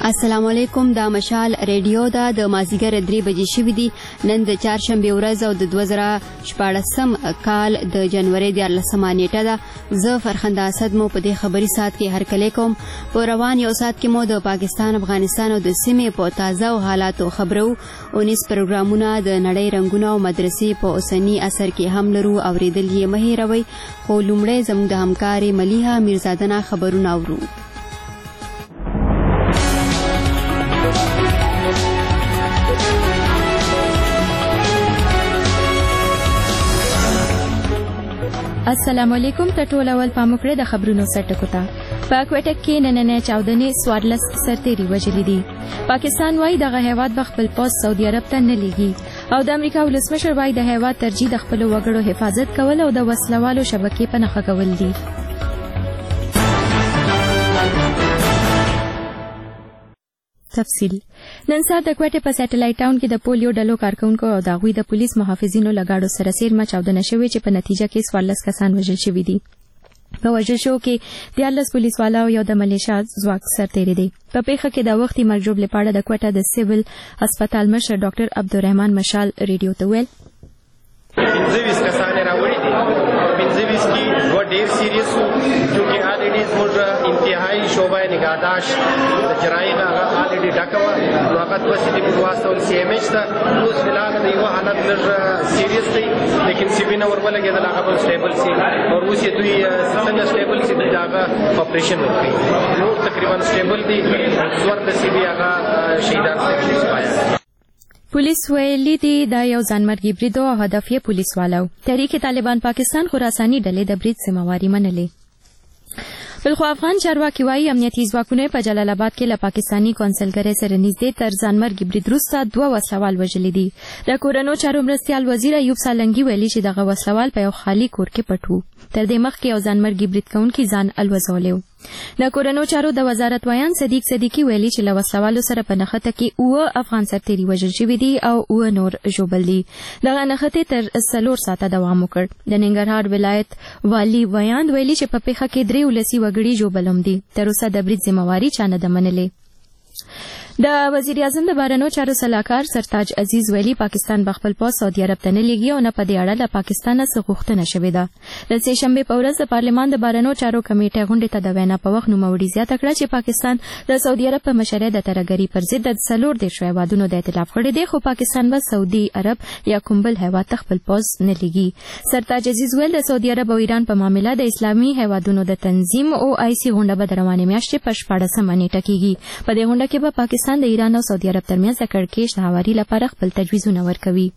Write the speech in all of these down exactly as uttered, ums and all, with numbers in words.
السلام علیکم. دا مشال ریډیو دا د مازیګر درې بجې شوي دي. نن د چهارشنبې ورځ او د دوه زره شپاړسم کال د جنوري دیارلسمه نیټه ده. زه فرخنده اسد مو په دې خبري ساعت کې هرکلی کوم. په روان یو ساعت کې مو د پاکستان، افغانستان او د سیمې په تازه او حالاتو خبرو. اونیس پروګرامونه د نړۍ رنګونه او مدرسې په اوسني اثر کې هم لرو. اوریدل یې مه هېروئ. خو لومړی زموږ د همکارې ملیحه میرزادنه خبرونه اورو. السلام علیکم. ته ټول اول پام وکړئ د خبرونو سرټکو ته. په کوټه کې نننۍ چاودنې څوارلس سرتیري وژلي دي. پاکستان وايي دغه هیواد به خپل پوځ سعودي عرب ته نه لیږي او د امریکا ولسمشر وايي د هیواد ترجیح د خپلو وګړو حفاظت کول او د وسلوالو شبکې په نښه کول دي. تفصیل. نن سهار د کوټې په سټلایټ ټاون کې د پولیو ډلو کارکونکو او د هغوی د پولیس محافظینو له ګاډو سره څیرمه چاودنه شوې چې په نتیجه کې څوارلس کسان وژل شوي دي. په وژل شوو کې دیارلس پولیسوالا او یو د ملیشیا ځواک سرتیری دی. په پیښه کې د وختي مرګ ژوبلې په اړه د کوټه د سیول هسپتال مشر ډاکټر عبدالرحمن مشال ریډیو ته ویل پنځه ویشت کسان راوړي دي. پنځه ویشت کې دوه ډېر سیریس وو چونکې الریډي زموږ انتهایي شعبه نگهداشت د جرایم هغه الریډي ډکه وه نو هغه دوه سیدي موږ واستول سی ایم ایچ ته. اوس فلحال د یوه حالت لږ سیریس دی لیکن سی بي نه ور ولګېدل هغه به سټیبل سي او اوس یې دوی څنګه سټیبل سي دوی د هغه اپریشن وکړي. نور تقریبا سټیبل دي. څوارلس سي بي هغه شهیدان شوي. پولیس ویلي دي دا یو ځانمرګي برید او هدف یې پولیسوالو. تحریک طالبان پاکستان خراساني ډلې د برید ذمہواري منلې. بلخو افغان چارواکي وايي امنیتي ځواکونه په جلال آباد کې له پاکستاني کونسلګرۍ سره نږدې تر ځانمرګي برید وروسته دوه وسلوال وژلي دي. د کورنو چارو مرستیال وزیر ایوب سالنګي ویلي چې دغه وسلوال په یو خالي کور کې پټ وو. تر دې مخکې یو ځانمرګي برید کوونکی ځان الوځولی و. د کورنو چارو د وزارت ویان صدیق صدیقي ویلي چې له وسلوالو سره په نښته کې اووه افغان سرتیري وژل شوي دي او اووه نور ژوبل دي. دغه نښتې تر څلور ساعته دوام وکړ. د ننګرهار ولایت والي ویان ویلي چې په پیښه کې درې ولسي وګړي ژوبل هم دي. تر اوسه د برید ذمہواري چا نه ده منلې. د وزیر اعظم د بهرنیو چارو سلاکار سرتاج عزیز ویلي پاکستان به خپل پوځ سعودي عرب ته نه لیږي او نه په دې اړه له پاکستانه څه غوښتنه شوې ده. د سې شنبې په ورځ د پارلمان د بهرنیو چارو کمیټې غونډې ته د وینا په وخت نوموړي زیاته کړه چې پاکستان د سعودي عرب په مشرۍ د ترهګرۍ پر ضد د څلور دېرشو هیوادونو د ائتلاف غړی دی خو پاکستان به سعودي عرب یا کوم بل هیواد ته خپل پوځ نه لیږي. سرتاج عزیز ویل د سعودي عرب او ایران په معامله د اسلامي هیوادونو د تنظیم او آی سي غونډه به د روانې میاشتې په شپاړسمه نیټه کېږي. په دې غونډه کې به پاکستان د ایران او سعودي عرب ترمنځ د کړکېچ د هواري لپاره خپل تجویزونه ورکوي.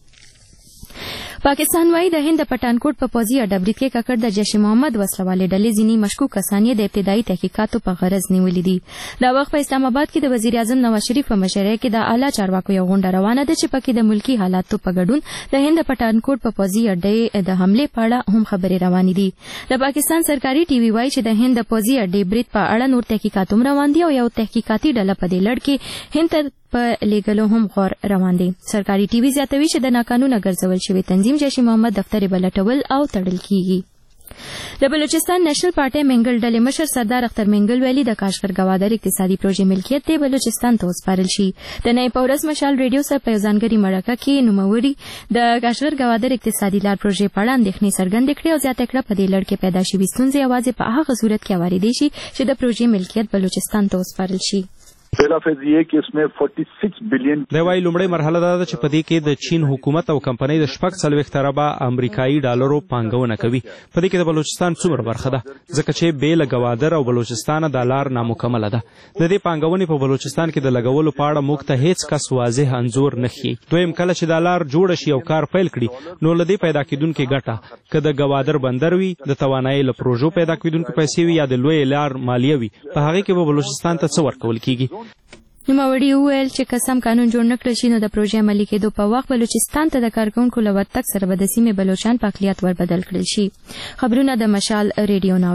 پاکستان وايي د هند د پټانکوټ په پوځي اډه برید کې ککړ د جیش محمد وسلوالې ډلې ځینې مشکوک کسان یې د ابتدایي تحقیقاتو په غرض نیولي دي. دا وخت په اسلام آباد کې د وزیر اعظم نواز شریف په مشرۍ کې د اعلی چارواکو یو غونډه روانه ده چې پکې د ملکي حالاتو په ګډون د هند د پټانکوټ په پوځي اډې د حملې په اړه هم خبرې روانې دي. د پاکستان سرکاري ټي وي وايي چې د هند د پوځي اډې برید په اړه نور تحقیقات هم روان دي او یو تحقیقاتي ډله په دې لړ کې هند ته په لیږلو هم غور روان دي. سرکاري ټي وي زیاتوي چې د ناقانونه ګرځول شوي تنظیم جیش محمد دفتر بلټول او تړل کیږي. د بلوچستان نېشنل پارټي منګل ډلې مشر سردار اختر منګل ویلي د کاشغر ګوادر اقتصادي پروژې ملکیت د بلوچستان ته وسپارل شي. د نئی پورس مشال ریډیو سره په ځانګړي مرکه کې نوموړي د کاشغر ګوادر اقتصادي لار پروژې په اړه اندېښنې څرګندې کړې او زیاته کړه په دې لړ کې پیدا شوي ستونزې یوازې په هغه صورت کې هوارېدی شي چې د پروژې ملکیت بلوچستان ته وسپارل شي. پہلا فیز یہ کہ اس میں چھیالیس بلین دی وايي لومړی مرحله دا ده چې په دې کې د چین حکومت او کمپنۍ د شپږ څلوېښت اربه امریکایي ډالرو پانګونه کوي. په دې کې د بلوچستان څومره برخه ده ځکه چې بې له ګوادر او بلوچستانه دا لار نامکمله ده. د دې پانګونې په بلوچستان کې د لګولو په اړه موږ ته هیڅ کس واضح انځور نه ښیي. دویم کله چې دا لار جوړه شي او کار پیل کړي نو له دې پیدا کېدونکې ګټه که د ګوادر بندر وي، د توانایي له پروژو پیدا کېدونکې پیسې وي یا د لویې لار مالیه وي، په هغې کې به بلوچستان ته څه ورکول کېږي. نوموړي وویل چې که سم قانون جوړ نه کړل شي نو د پروژې عملي کېدو په وخت بلوچستان ته د کارکوونکو له ورتګ سره به د سیمې بلوچان په اقلیت وربدل کړل شي. خبرونه د مشال ریډیو ناوړئ.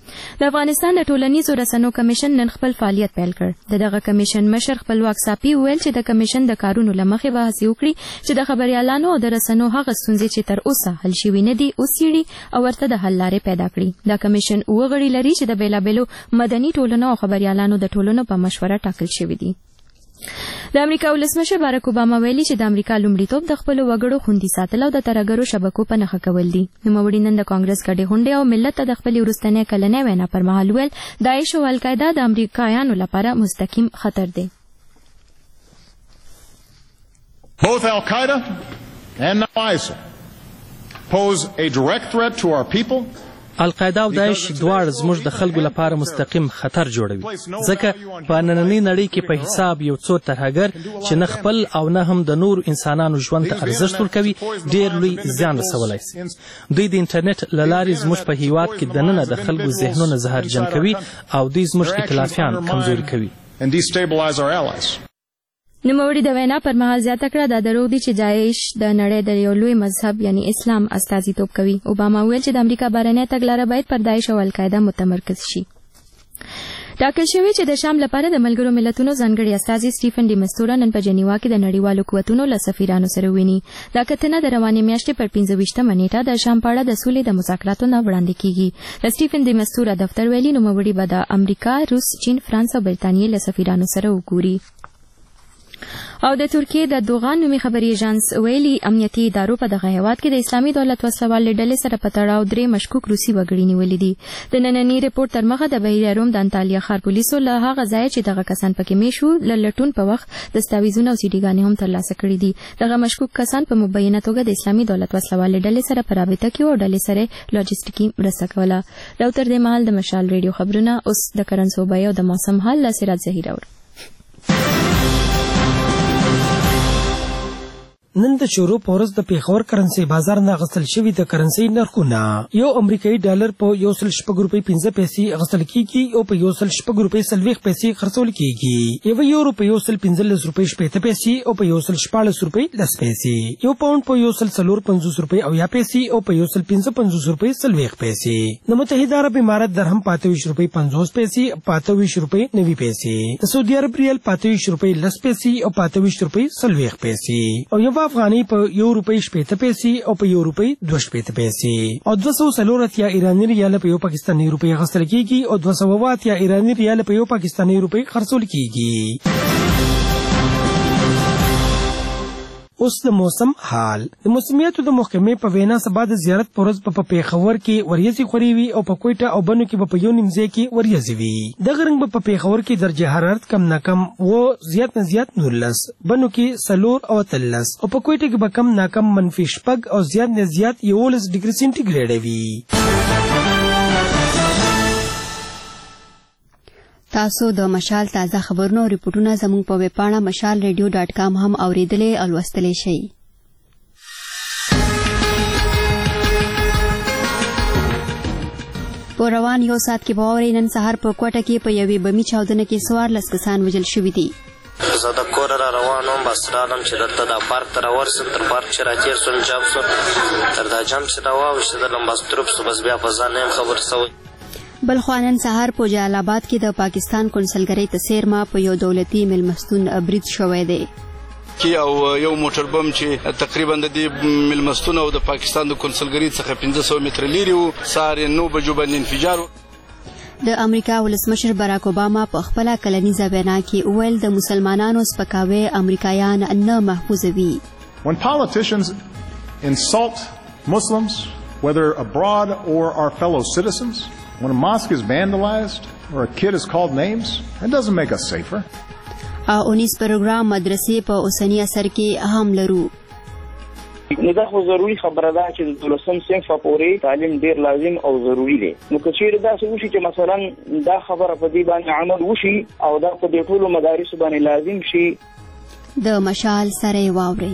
د افغانستان د ټولنیزو رسنیو کمیشن نن خپل فعالیت پیل کړ. د دغه کمیشن مشر خپلواک صافي ویل چې د کمیشن د کارونو لمخې به هڅې وکړي چې د خبريالانو او د رسنیو هغه ستونزې چې تر اوسه حل شوي نه دي وڅېړي او ورته د حل لارې پیدا کړي. دا کمیشن اووه غړي لري چې د بېلابېلو مدني ټولنو او خبريالانو د ټولنو په مشوره ټاکل شوي دي. د امریکا ولسمشر باراک اوباما ویلي چې د امریکا لومړیتوب د خپلو وګړو خوندي ساتل او د ترهګرو شبکو په نښه کول دي. نوموړي نن د کانګرس ګډې غونډې او ملت ته د خپلې وروستنۍ کلنۍ وینا پر مهال ویل داعش او القاعده د امریکایانو لپاره مستقیم خطر دی. Both Al-Qaeda and now ISIL pose a direct threat to our people. القاعده او داعش دواړه زموږ د خلکو لپاره مستقیم خطر جوړوي، ځکه په نننۍ نړۍ کې په حساب یو څو ترهګر چې نه خپل او نه هم د نور انسانانو ژوند ته ارزښت ورکوي ډېر لوی زیان رسولی شي. دوی د انټرنیټ له لارې زموږ په هیواد کې دننه د خلکو ذهنونه زهرجن کوي او دوی زموږ ائتلافیان کمزوري کوي. نوموړي د وینا پر مهال زیاته کړه دا دروغ دي چې داعش د نړۍ د یو لوی مذهب یعنی اسلام استازیتوب کوي. اوباما ویل چې د امریکا بهرنۍ تګلاره باید پر داعش او القاعده متمرکز شي. ټاکل شوی چې د شام لپاره د ملګرو ملتونو ځانګړي استازي سټیفن ډي مستورا نن په جنیوا کې د نړیوالو قوتونو له سفیرانو سره ویني. دا کتنه د روانې میاشتې پر پنځه ویشتمه نیټه د شام په اړه د سولې د مذاکراتو نه وړاندې کیږي. د سټیفن ډي مستورا دفتر ویلي نوموړي به د امریکا، روس، چین، فرانس او برتانیې له سفیرانو سره وګوري. او د ترکیې د دوغان نومي خبري ایجنس ویلي امنیتي ادارو په دغه هیواد کې د اسلامي دولت وسلوالې ډلې سره په تړاو درې مشکوک روسي وګړي نیولي دي. د ننني ریپورت تر مخه د بحیره روم د انطالیا ښار پولیسو له هغه ځایه چې دغه کسان پکې میشو له لټون په وخت دستاویزونه او سیډیګانې هم ترلاسه کړي دي. دغه مشکوک کسان په مبینه توګه د اسلامي دولت وسلوالې ډلې سره په رابطه کې او ډلې سره لاجستیکي مرسته کوله. دا تر دې مهال د مشال ریډیو خبرونه اوس د کرنسو بیه او د موسم حال له سراج زهیر اور. نن د شروع پورز د پیښور کرنسي بازار نه غسل شوی د کرنسي نرخونه یو امریکایي ډالر په یو سل شپږ روپۍ پنځه پیسې غسل کیږي او په یو سل شپږ روپۍ څلوېښت پیسې خرڅول کیږي. یو یورو په یو سل پنځلس روپۍ شپېته پیسې او په یو سل شپاړس روپۍ لس پیسې. یو پاونډ په یو سل څلور پنځوس روپۍ اویا پیسې او په یو سل پنځه پنځوس روپۍ څلوېښت پیسې. د متحده عرب امارات درهم په اته ویشت روپۍ پنځوس پیسې په اته ویشت روپۍ نوي پیسې. د سعودي عرب ریال په اته ویشت روپۍ لس پیسې او په اته ویشت روپۍ څلوېښت پیسې. او یو افغاني په یو روپۍ شپېته پیسې او په یو روپۍ دوه شپېته پیسې. او دوه سوه څلور اتیا ایراني ریال په یو پاکستاني روپۍ اخیستل کیږي او دوه سوه اووه اتیا ایراني ریال په یو پاکستاني روپۍ خرڅول کیږي. اوس د موسم حال. د موسمیاتو د محکمې په وینا سبا د زیارت پر ورځ په پیښور کې وریځې خوري وي او په کوټه او بنو کې په یو نیم ځای کې وریځې وي. دغه رنګ په پیښور کې درجه حرارت کم نه کم و زیات نه زیات نولس، بنو کې څلور او اتلس او په کوټه کې به کم نه کم منفي شپږ او زیات نه زیات یولس ډیګري سینټیګریډ وي. تاسو د مشال تازه خبرونو ریپورتونه زموږ په ویب پاڼه مشال ریډیو ډاټ کام هم اوریدلې او لوستلی شئ. په روان یو ساعت کې به واورئ نن سهار په کوټه کې په یوې بمي چاودنه کې څوارلس کسان وژل شوي دي. زه د کوره را روان وم بس رالم چې دلته دا پارک ته راورسېدم. تر پارک چې راتېر سوم جام سو تر دا جام چې راواوښتېدلم بس تروپ سو بس بیا په ځان نه یم خبر سوی. بلخوا نن سهار په جلال آباد کې د پاکستان کنسلګرۍ ته څیرمه په یو دولتي میلمستون برید شوی دی. او یو موټر بم چې تقریبا د دې میلمستون او د پاکستان د کنسلګرۍ څخه پنځه سوه متره لرې و سهار نو بجو باندې انفجار. د امریکا ولسمشر باراک اوباما په خپله کلنیزه وینا کې وویل د مسلمانانو سپکاوی امریکایان نه محفوظوي. When politicians insult Muslims, whether abroad or our fellow citizens, when a mosque is vandalized or a kid is called names, it doesn't make us safer. اونیس پروګرام مدرسې په اوسني اثر کې هم لرو. نو دا خو ضروري خبره ده چې د دولسم صنف پورې تعلیم ډیر لازم او ضروري دی. نو که چیرې داسې وشي چې مثلا دا خبره په دې باندې عمل وشي او دا په دې ټولو مدارسو باندې لازم شي د مشال سره یې واورئ.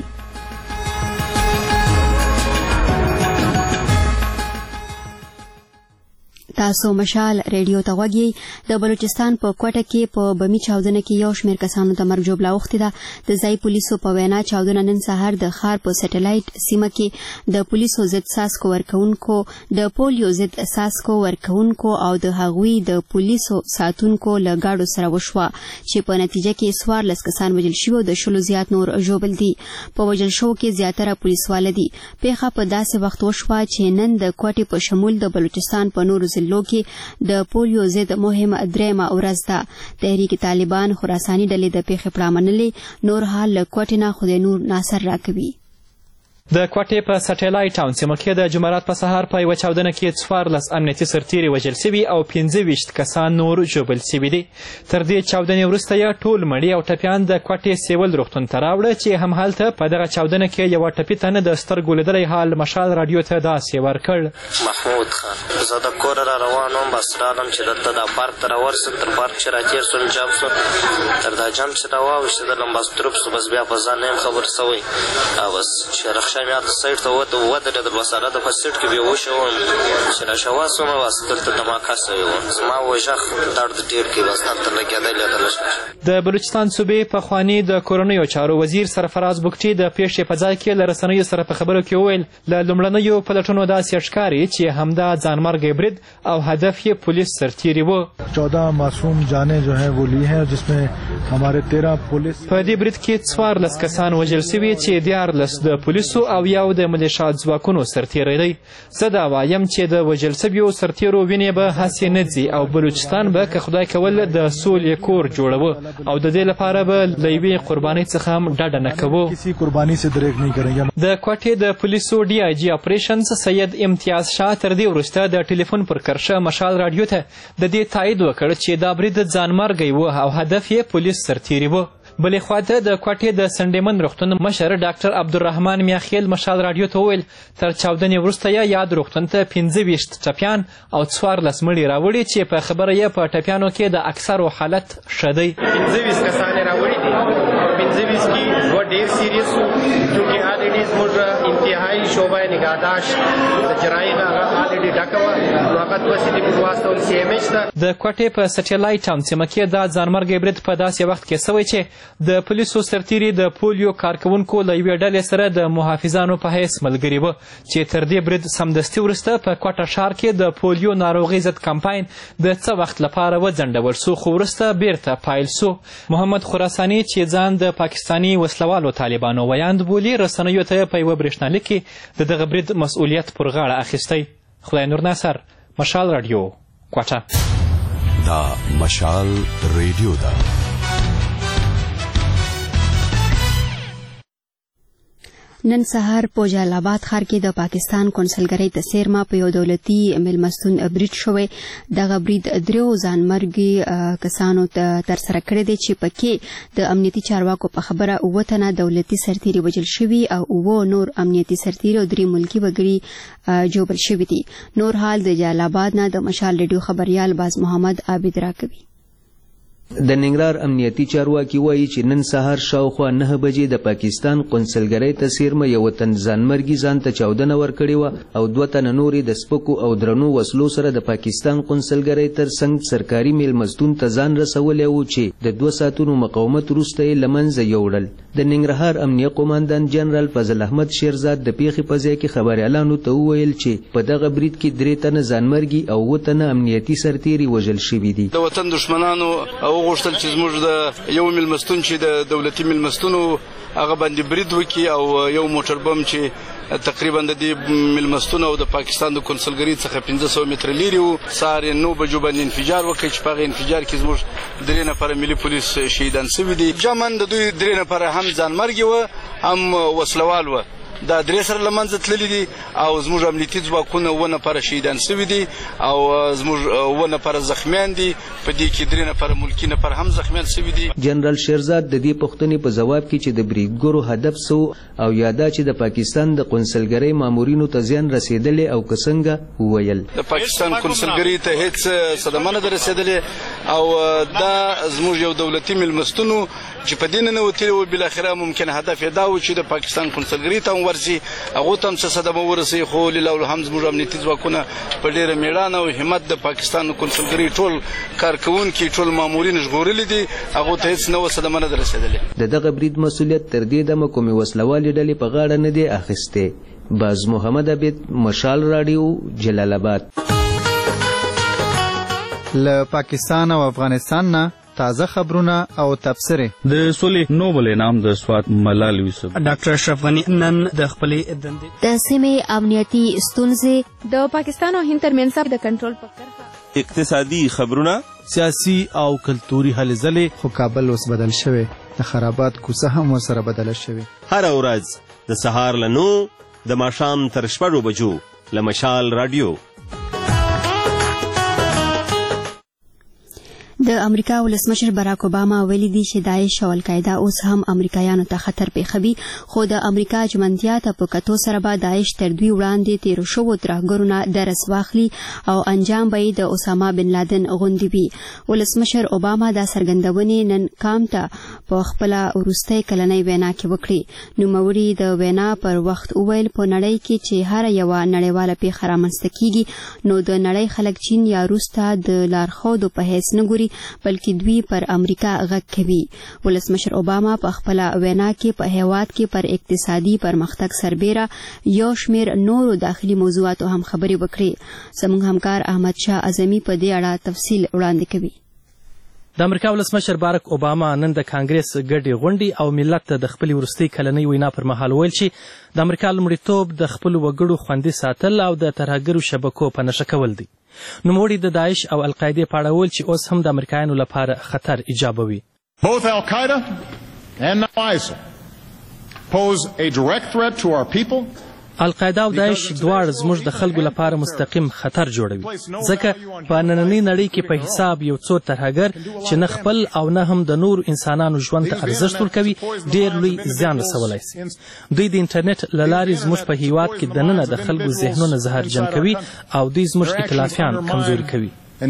تاسو مشال ریډیو ته غوږی د بلوچستان په کوټه کې په بمی چاودنه کې یو شمېر کسانو د مرګ ژوبله اوښتې ده د ځای پولیسو په وینا چاودنه نن سهار د ښار په سټلایټ سیمه کې د پولیسو ضد څاڅکو ورکوونکو د پولیو ضد څاڅکو ورکوونکو او د هغوی د پولیسو ساتونکو له ګاډو سره وشوه چې په نتیجه کې څوارلس کسان وژل شوي او د شلو زیات نور ژوبل دي په وژل شوو کې زیاتره پولیسواله دي پیښه په داسې وخت وشوه چې نن د کوټې په شمول د بلوچستان په نورو ضلعو کې د پولیو ضد مهم درېیمه ورځ ده تحریک طالبان خراساني ډلې د پیښې پړه منلې نور حال له کوټې نه خدای نور ناصر راکوي د کوټې په سټلایټ ټاون سیمه کې د جمعرات په سهار په یوه چاودنه کې څوارلس امنیتي سرتیري وژل سوي او پنځه ویشت کسان نور ژوبل سوي دي تر دې چاودنې وروسته یې ټول مړي او ټپیان د کوټې سیول روغتون ته راوړه چې همهلته په دغه چاودنه کې یوه ټپي ته نه د سترګو لیدلی حال مشال راډیو ته داسې ورکړ محمود خان زه د کوره را روان وم بس رالم چې دلته دا پارک ته راورسېدم تر پارک چې راتېر سوم جام سو تر دا جام چې راواوښتېدلم بس تروپ سو بس بیا په ځان نه یم خبر سوی او بس چې رخشا مې هلته سایډ ته ودرېدل بس هغه د په سیټ کې بېهوشه وم چې راشوا سومه بس دلته دماکه سوې وم زما وژغ درد ډېر کوي بس هلته لګېدلی دلش د بلوچستان صوبې پخواني د کورنیو چارو وزیر سرفراز بګټي د پیښې په ځای کې له رسنیو سره په خبرو کې وویل له لومړنیو پلټنو داسې ښکاري چې همدا ځانمرګی برید او هدف یې پولیس سرتیري و چودہ معصوم جانیں جو ہیں وہ لی ہیں جس میں ہمارے تیرہ پولیس په دې برید کې څوارلس کسان وژل سوي چې دیارلس د پولیسو او یو د ملیشات ځواکونو سرتیری دی زه دا وایم چې د وژل سویو سرتیرو وینې به هسې نه ځي او بلوچستان به که خدای کول د سولې کور جوړوه او د دې لپاره به له یوې قربانۍ څخه هم ډډه نه کوو د کوټې د پولیسو ډي آی جي اپریشنز سید امتیاز شاه تر دې وروسته د ټلیفون پر کرښه مشال راډیو ته د دې تایید وکړ چې دا برید ځانمرګی و او هدف یې پولیس سرتیري و بلې خواته د کوټې د سنډیمن روغتون مشر ډاکټر عبدالرحمن میاخیل مشال راډیو ته وویل تر چاودنې وروسته یې یاد روغتون ته پنځه ویشت ټپیان او څوارلس مړي راوړي چې په خبره یې په ټپیانو کې د اکثرو حالت ښه دی پنځه ویشت کسان یې راوړي دي پنځه ویشت کې دوه ډېر سیریس وو چونکې الریډي زموږ انتهایي شعبه نگهداشت د جراحي هغه الریډي ډکه وه نو هغه دوه سیټې پر واستول سی ایم ایچ ته د کوټې په سټلایټ ټاون سیمه کې دا ځانمرګی برید په داسې وخت کې سوی چې د پولیسو سرتیري د پولیو کارکوونکو له یوې ډلې سره د محافظانو په حیث ملګري وه چې تر دې برید سمدستي وروسته په کوټه ښار کې د پولیو ناروغۍ ضد کمپاین د څه وخت لپاره وځنډول سو خو وروسته بیرته پایل سو محمد خراساني چې ځان د پاکستاني وسلوالو طالبانو ویاند بولي رسنیو ته په یوه برېښنالیک کې د دغه برید مسؤلیت پر غاړه اخیستی خدای نور ناصر مشال راډیو کوټه دا مشال ریډیو ده نن سهار په جلال آباد ښار کې د پاکستان کونسلګرۍ د څیرمه په یو دولتي میلمستون برید شوی دغه برید دریو ځانمرګي کسانو ترسره کړی دی چې پکې د امنیتي چارواکو په خبره اووه تنه دولتي سرتیري وژل شوي او اووه نور امنیتي سرتیري او درې ملکي وګړي جوبل شوي دي نور حال د جلال آباد نه د مشال ریډیو خبریال باز محمد عابد راکوي د ننګرهار امنیتي چارواکي وایي چې نن سهار شاوخوا نهه بجې د پاکستان قونسلګرۍ ته څیرمه یوه تن ځانمرګي ځان ته چاودنه ورکړې وه او دوه تنه نورې د سپکو او درنو وسلو سره د پاکستان قونسلګرۍ تر څنګ سرکاري میلمستون ته ځان رسولی و چې د دوه ساعتونو مقاومت وروسته یې له منځه یوړل د ننګرهار امنیه قوماندان جنرال فضل احمد شیرزاد د پیښې په ځای کې خبریالانو ته وویل چې په دغه برید کې درې تنه ځانمرګي او اووه تنه امنیتي سرتیري وژل شوي دي د وطن دشمنانو وغوښتل چې زموږ د یو میلمستون چې د دولتي میلمستونو هغه باندې برید وکړي او یو موټر بم چې تقریبا د دې میلمستون او د پاکستان د کونسلګرۍ څخه پنځه سوه متره لیرې وو سهار یې نو بجو باندې انفجار وکړ چې په هغه انفجار کې زموږ درې نفره ملي پولیس شهیدان سوي دي جمن د دوی درې نفره هم ځانمرګي وه هم وسلوال وه دا درې سره له منځه تللي دي او زموږ امنیتي ځواکونه اووه نفره شهیدان سوي دي او زموږ اووه نفره زخمیان دي په دې کې درې نفره ملکي نفر هم زخمیان سوي دي جنرال شیرزاد د دې پوښتنې په ځواب کې چې د بریدګرو هدف څه او یا دا چې د پاکستان د قونسلګرۍ مامورینو ته زیان رسېدلی او که څنګه وویل د پاکستان قونسلګرۍ ته هېڅ صدمه نه ده رسېدلې او دا زموږ یو دولتي میلمستون چې په دې ننوتلي و بالاخره ممکن هدف یې دا و چې د پاکستان قونسلګرۍ ته هم خبر سي هغه تم څه صدمه ورسي خو لله الحمد زموږ امنیتي ځواکونه په ډیره میړانه او همت د پاکستان کنسولګری ټول کارکونکي ټول مامورین ژغورلي دي هغه ته هیڅ نو صدمه نه رسیدلې. د دغه برید مسولیت تر دې دمه کومې وسلوالې ډلې په غاړه نه دی اخیستی. باز محمد عبید، مشال راډیو، جلال آباد. له پاکستان او افغانستان نه تازه خبرونه او تبصرې. د سولې نوبل انعام د سوات ملال یوسف. ډاکټر اشرف غنی نن د خپلې دندې د سیمې امنیتي ستونزې، د پاکستان او هند ترمنځ د کنټرول په کرښه، اقتصادي خبرونه، سیاسي او کلتوري هلې ځلې. خو کابل اوس بدل شوی، د خرابات کوڅه هم ورسره بدله شوې. هره ورځ د سهار له نو د ماښام تر شپږو بجو له مشال راډیو. د امریکا ولسمشر براک اوباما ویلي دی چې داعش او القاعده اوس هم امریکایانو ته خطر پیښوي، خو د امریکا ژمنتیا ته په کتو سره به داعش تر دوی وړاندې تیرو شوو ترهګرو نه درس واخلي او انجام به یې د اسامه بن لادن غوندې وي. ولسمشر اوباما دا څرګندونې نن کام ته په خپله وروستۍ کلنۍ وینا کې وکړې. نوموړي د وینا پر وخت وویل په نړۍ کې چې هره یوه نړیواله پیښه رامنځته کیږي نو د نړۍ خلک چین یا روس ته د لارښودو په حیث نه ګوري بلکې دوی پر امریکا غږ کوي. ولسمشر اوباما په خپل وینا کې په هیواد کې پر اقتصادي پرمختګ سربیره یو شمیر نورو داخلي موضوعاتو هم خبرې وکړې. زموږ همکار احمد شاه اعظمي په دې اړه تفصیل وړاندې کوي. د امریکا ولسمشر بارک اوباما نن د کانګریس ګډې غونډې او ملت ته د خپلې وروستۍ کلنۍ وینا پر مهال ویل چې د امریکا لومړیتوب د خپلو وګړو خوندي ساتل او د ترهګرو شبکو په نښه کول دي. نوموړي د داعش او القاعدې په اړه ویل چې اوس هم د امریکایانو لپاره خطر ایجابوي. Both Al-Qaeda and now ISIL pose a direct threat to our people. القاعده او داعش دواړه زموږ د خلکو لپاره مستقیم خطر جوړوي، ځکه په نننۍ نړۍ کې په حساب یو څو ترهګر چې نه خپل او نه هم د نورو انسانانو ژوند ته ارزښت ورکوي ډېر لوی زیان رسولی شي. دوی د انټرنیټ له لارې زموږ په هیواد کې دننه د خلکو ذهنونه زهرجن کوي او دوی زموږ ائتلافیان کمزوري کوي.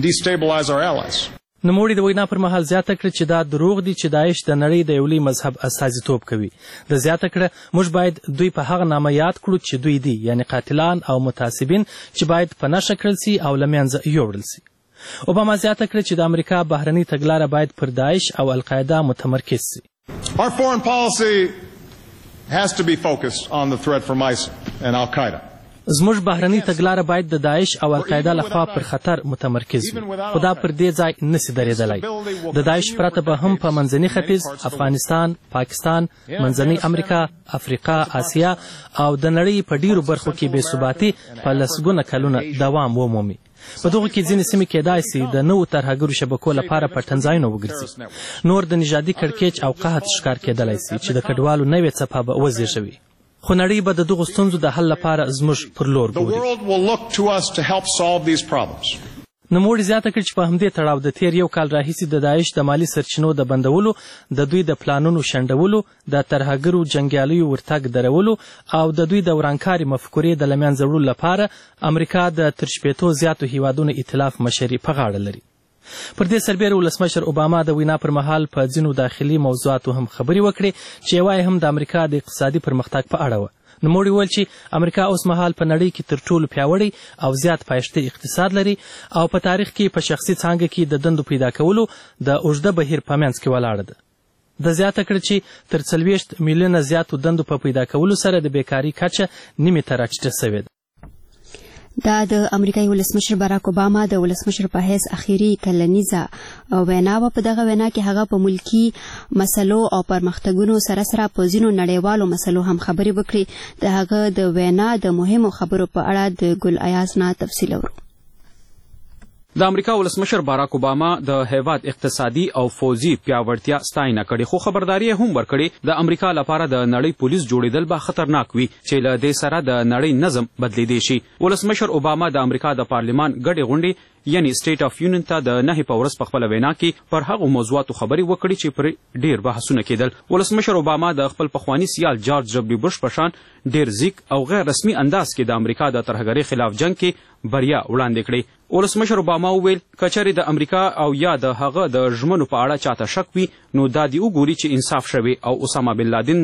نوموړي د وینا پر مهال زیاته کړه چې دا دروغ دي چې داعش د نړۍ د یو لوی مذهب استازیتوب کوي. د زیاته کړه موږ باید دوی په هغه نامه یاد کړو چې دوی دي، یعنی قاتلان او متعصبین چې باید په نښه کړل سي او له منځه یوړل سي. اوباما زیاته کړه چې د امریکا بهرنۍ تګلاره باید پر داعش او القاعده متمرکز سي. Our foreign policy has to be focused on the threat from ISIL and Al-Qaeda. زموږ بهرنۍ تګلاره باید د داعش او القاعده لخوا پر خطر متمرکز وي، خو دا پر دې ځای نسي درېدلی. د داعش پرته به هم په منځني ختیځ، افغانستان، پاکستان، منځنۍ امریکا، افریقا، آسیا او د نړۍ په ډیرو برخو کې بې ثباتي په لسګونه کلونه دوام ومومي. په دغو کې ځینې سیمې کیدای سي د نوو ترهګرو شبکو لپاره پټنځایونه وګرځي. نور د نژادي کړکېچ او قحط ښکار کیدلی سي چې د کډوالو نوې څپه به وزېږوي. خو نړۍ به د دغو ستونزو د حل لپاره زموږ پر لور ګوري. نوموړي زیاته کړه چې په همدې تړاو د تیر یو کال راهیسې د داعش د مالي سرچینو د بندولو، د دوی د پلانونو شنډولو، د ترهګرو جنګیالیو ورتګ درولو او د دوی د ورانکاري مفکورې د له منځه وړلو لپاره امریکا د تر شپېتو زیاتو هیوادونو ائتلاف مشري په غاړه لري. پر دې سربیره ولسمشر اوباما د وینا پر مهال په ځینو داخلي موضوعاتو هم خبرې وکړې چې یوه یې هم د امریکا د اقتصادي پرمختګ په اړه وه. نوموړي ویل چې امریکا اوس مهال په نړۍ کې تر ټولو پیاوړی او زیات پایښته اقتصاد لري او په تاریخ کې په شخصي څانګه کې د دندو پیدا کولو د اوږده بهیر په منځ کې ولاړه ده. د زیاته کړه چې تر څلوېښت میلیونه زیاتو دندو په پیدا کولو سره د بیکاري کچه نیمې ته راټیټه سوې ده. دا د امریکایي ولسمشر باراک اوباما د ولسمشر په حیث اخیری کلنیزه وینا وه. په دغه وینا کې هغه په ملکي مسلو او پرمختګونو سره سره په ځینو نړیوالو مسلو هم خبرې وکړې. د هغه د وینا د مهمو خبرو په اړه د ګل ایاز نه تفصیل اورو. د امریکا ولسمشر باراک اوباما د هیواد اقتصادي او فوزي پیاوړتیا ستاینه کړې، خو خبرداری هم ورکړې د امریکا لپاره د نړۍ پولیس جوړېدل به خطرناک وي چې له دې سره د نړۍ نظم بدلیدی شي. ولسمشر اوباما د امریکا د پارلمان ګډې غونډې یعنی سټیټ اف یونین ته د نهې په ورځ په خپله وینا کې پر هغو موضوعاتو خبرې وکړې چې پرې ډېر بحثونه کېدل. ولسمشر اوباما د خپل پخواني سیال جارج ډبلیو بش په شان ډېر ځیږ او غیر رسمي انداز کې د امریکا د ترهګرۍ خلاف جنګ کې بریا وړاندې کړې. ولسمشر اوباما وویل که چېرې د امریکا او یا د هغه د ژمنو په اړه چاته شک وي نو دا دې وګوري چې انصاف شوی او اسامه بن لادن نه دي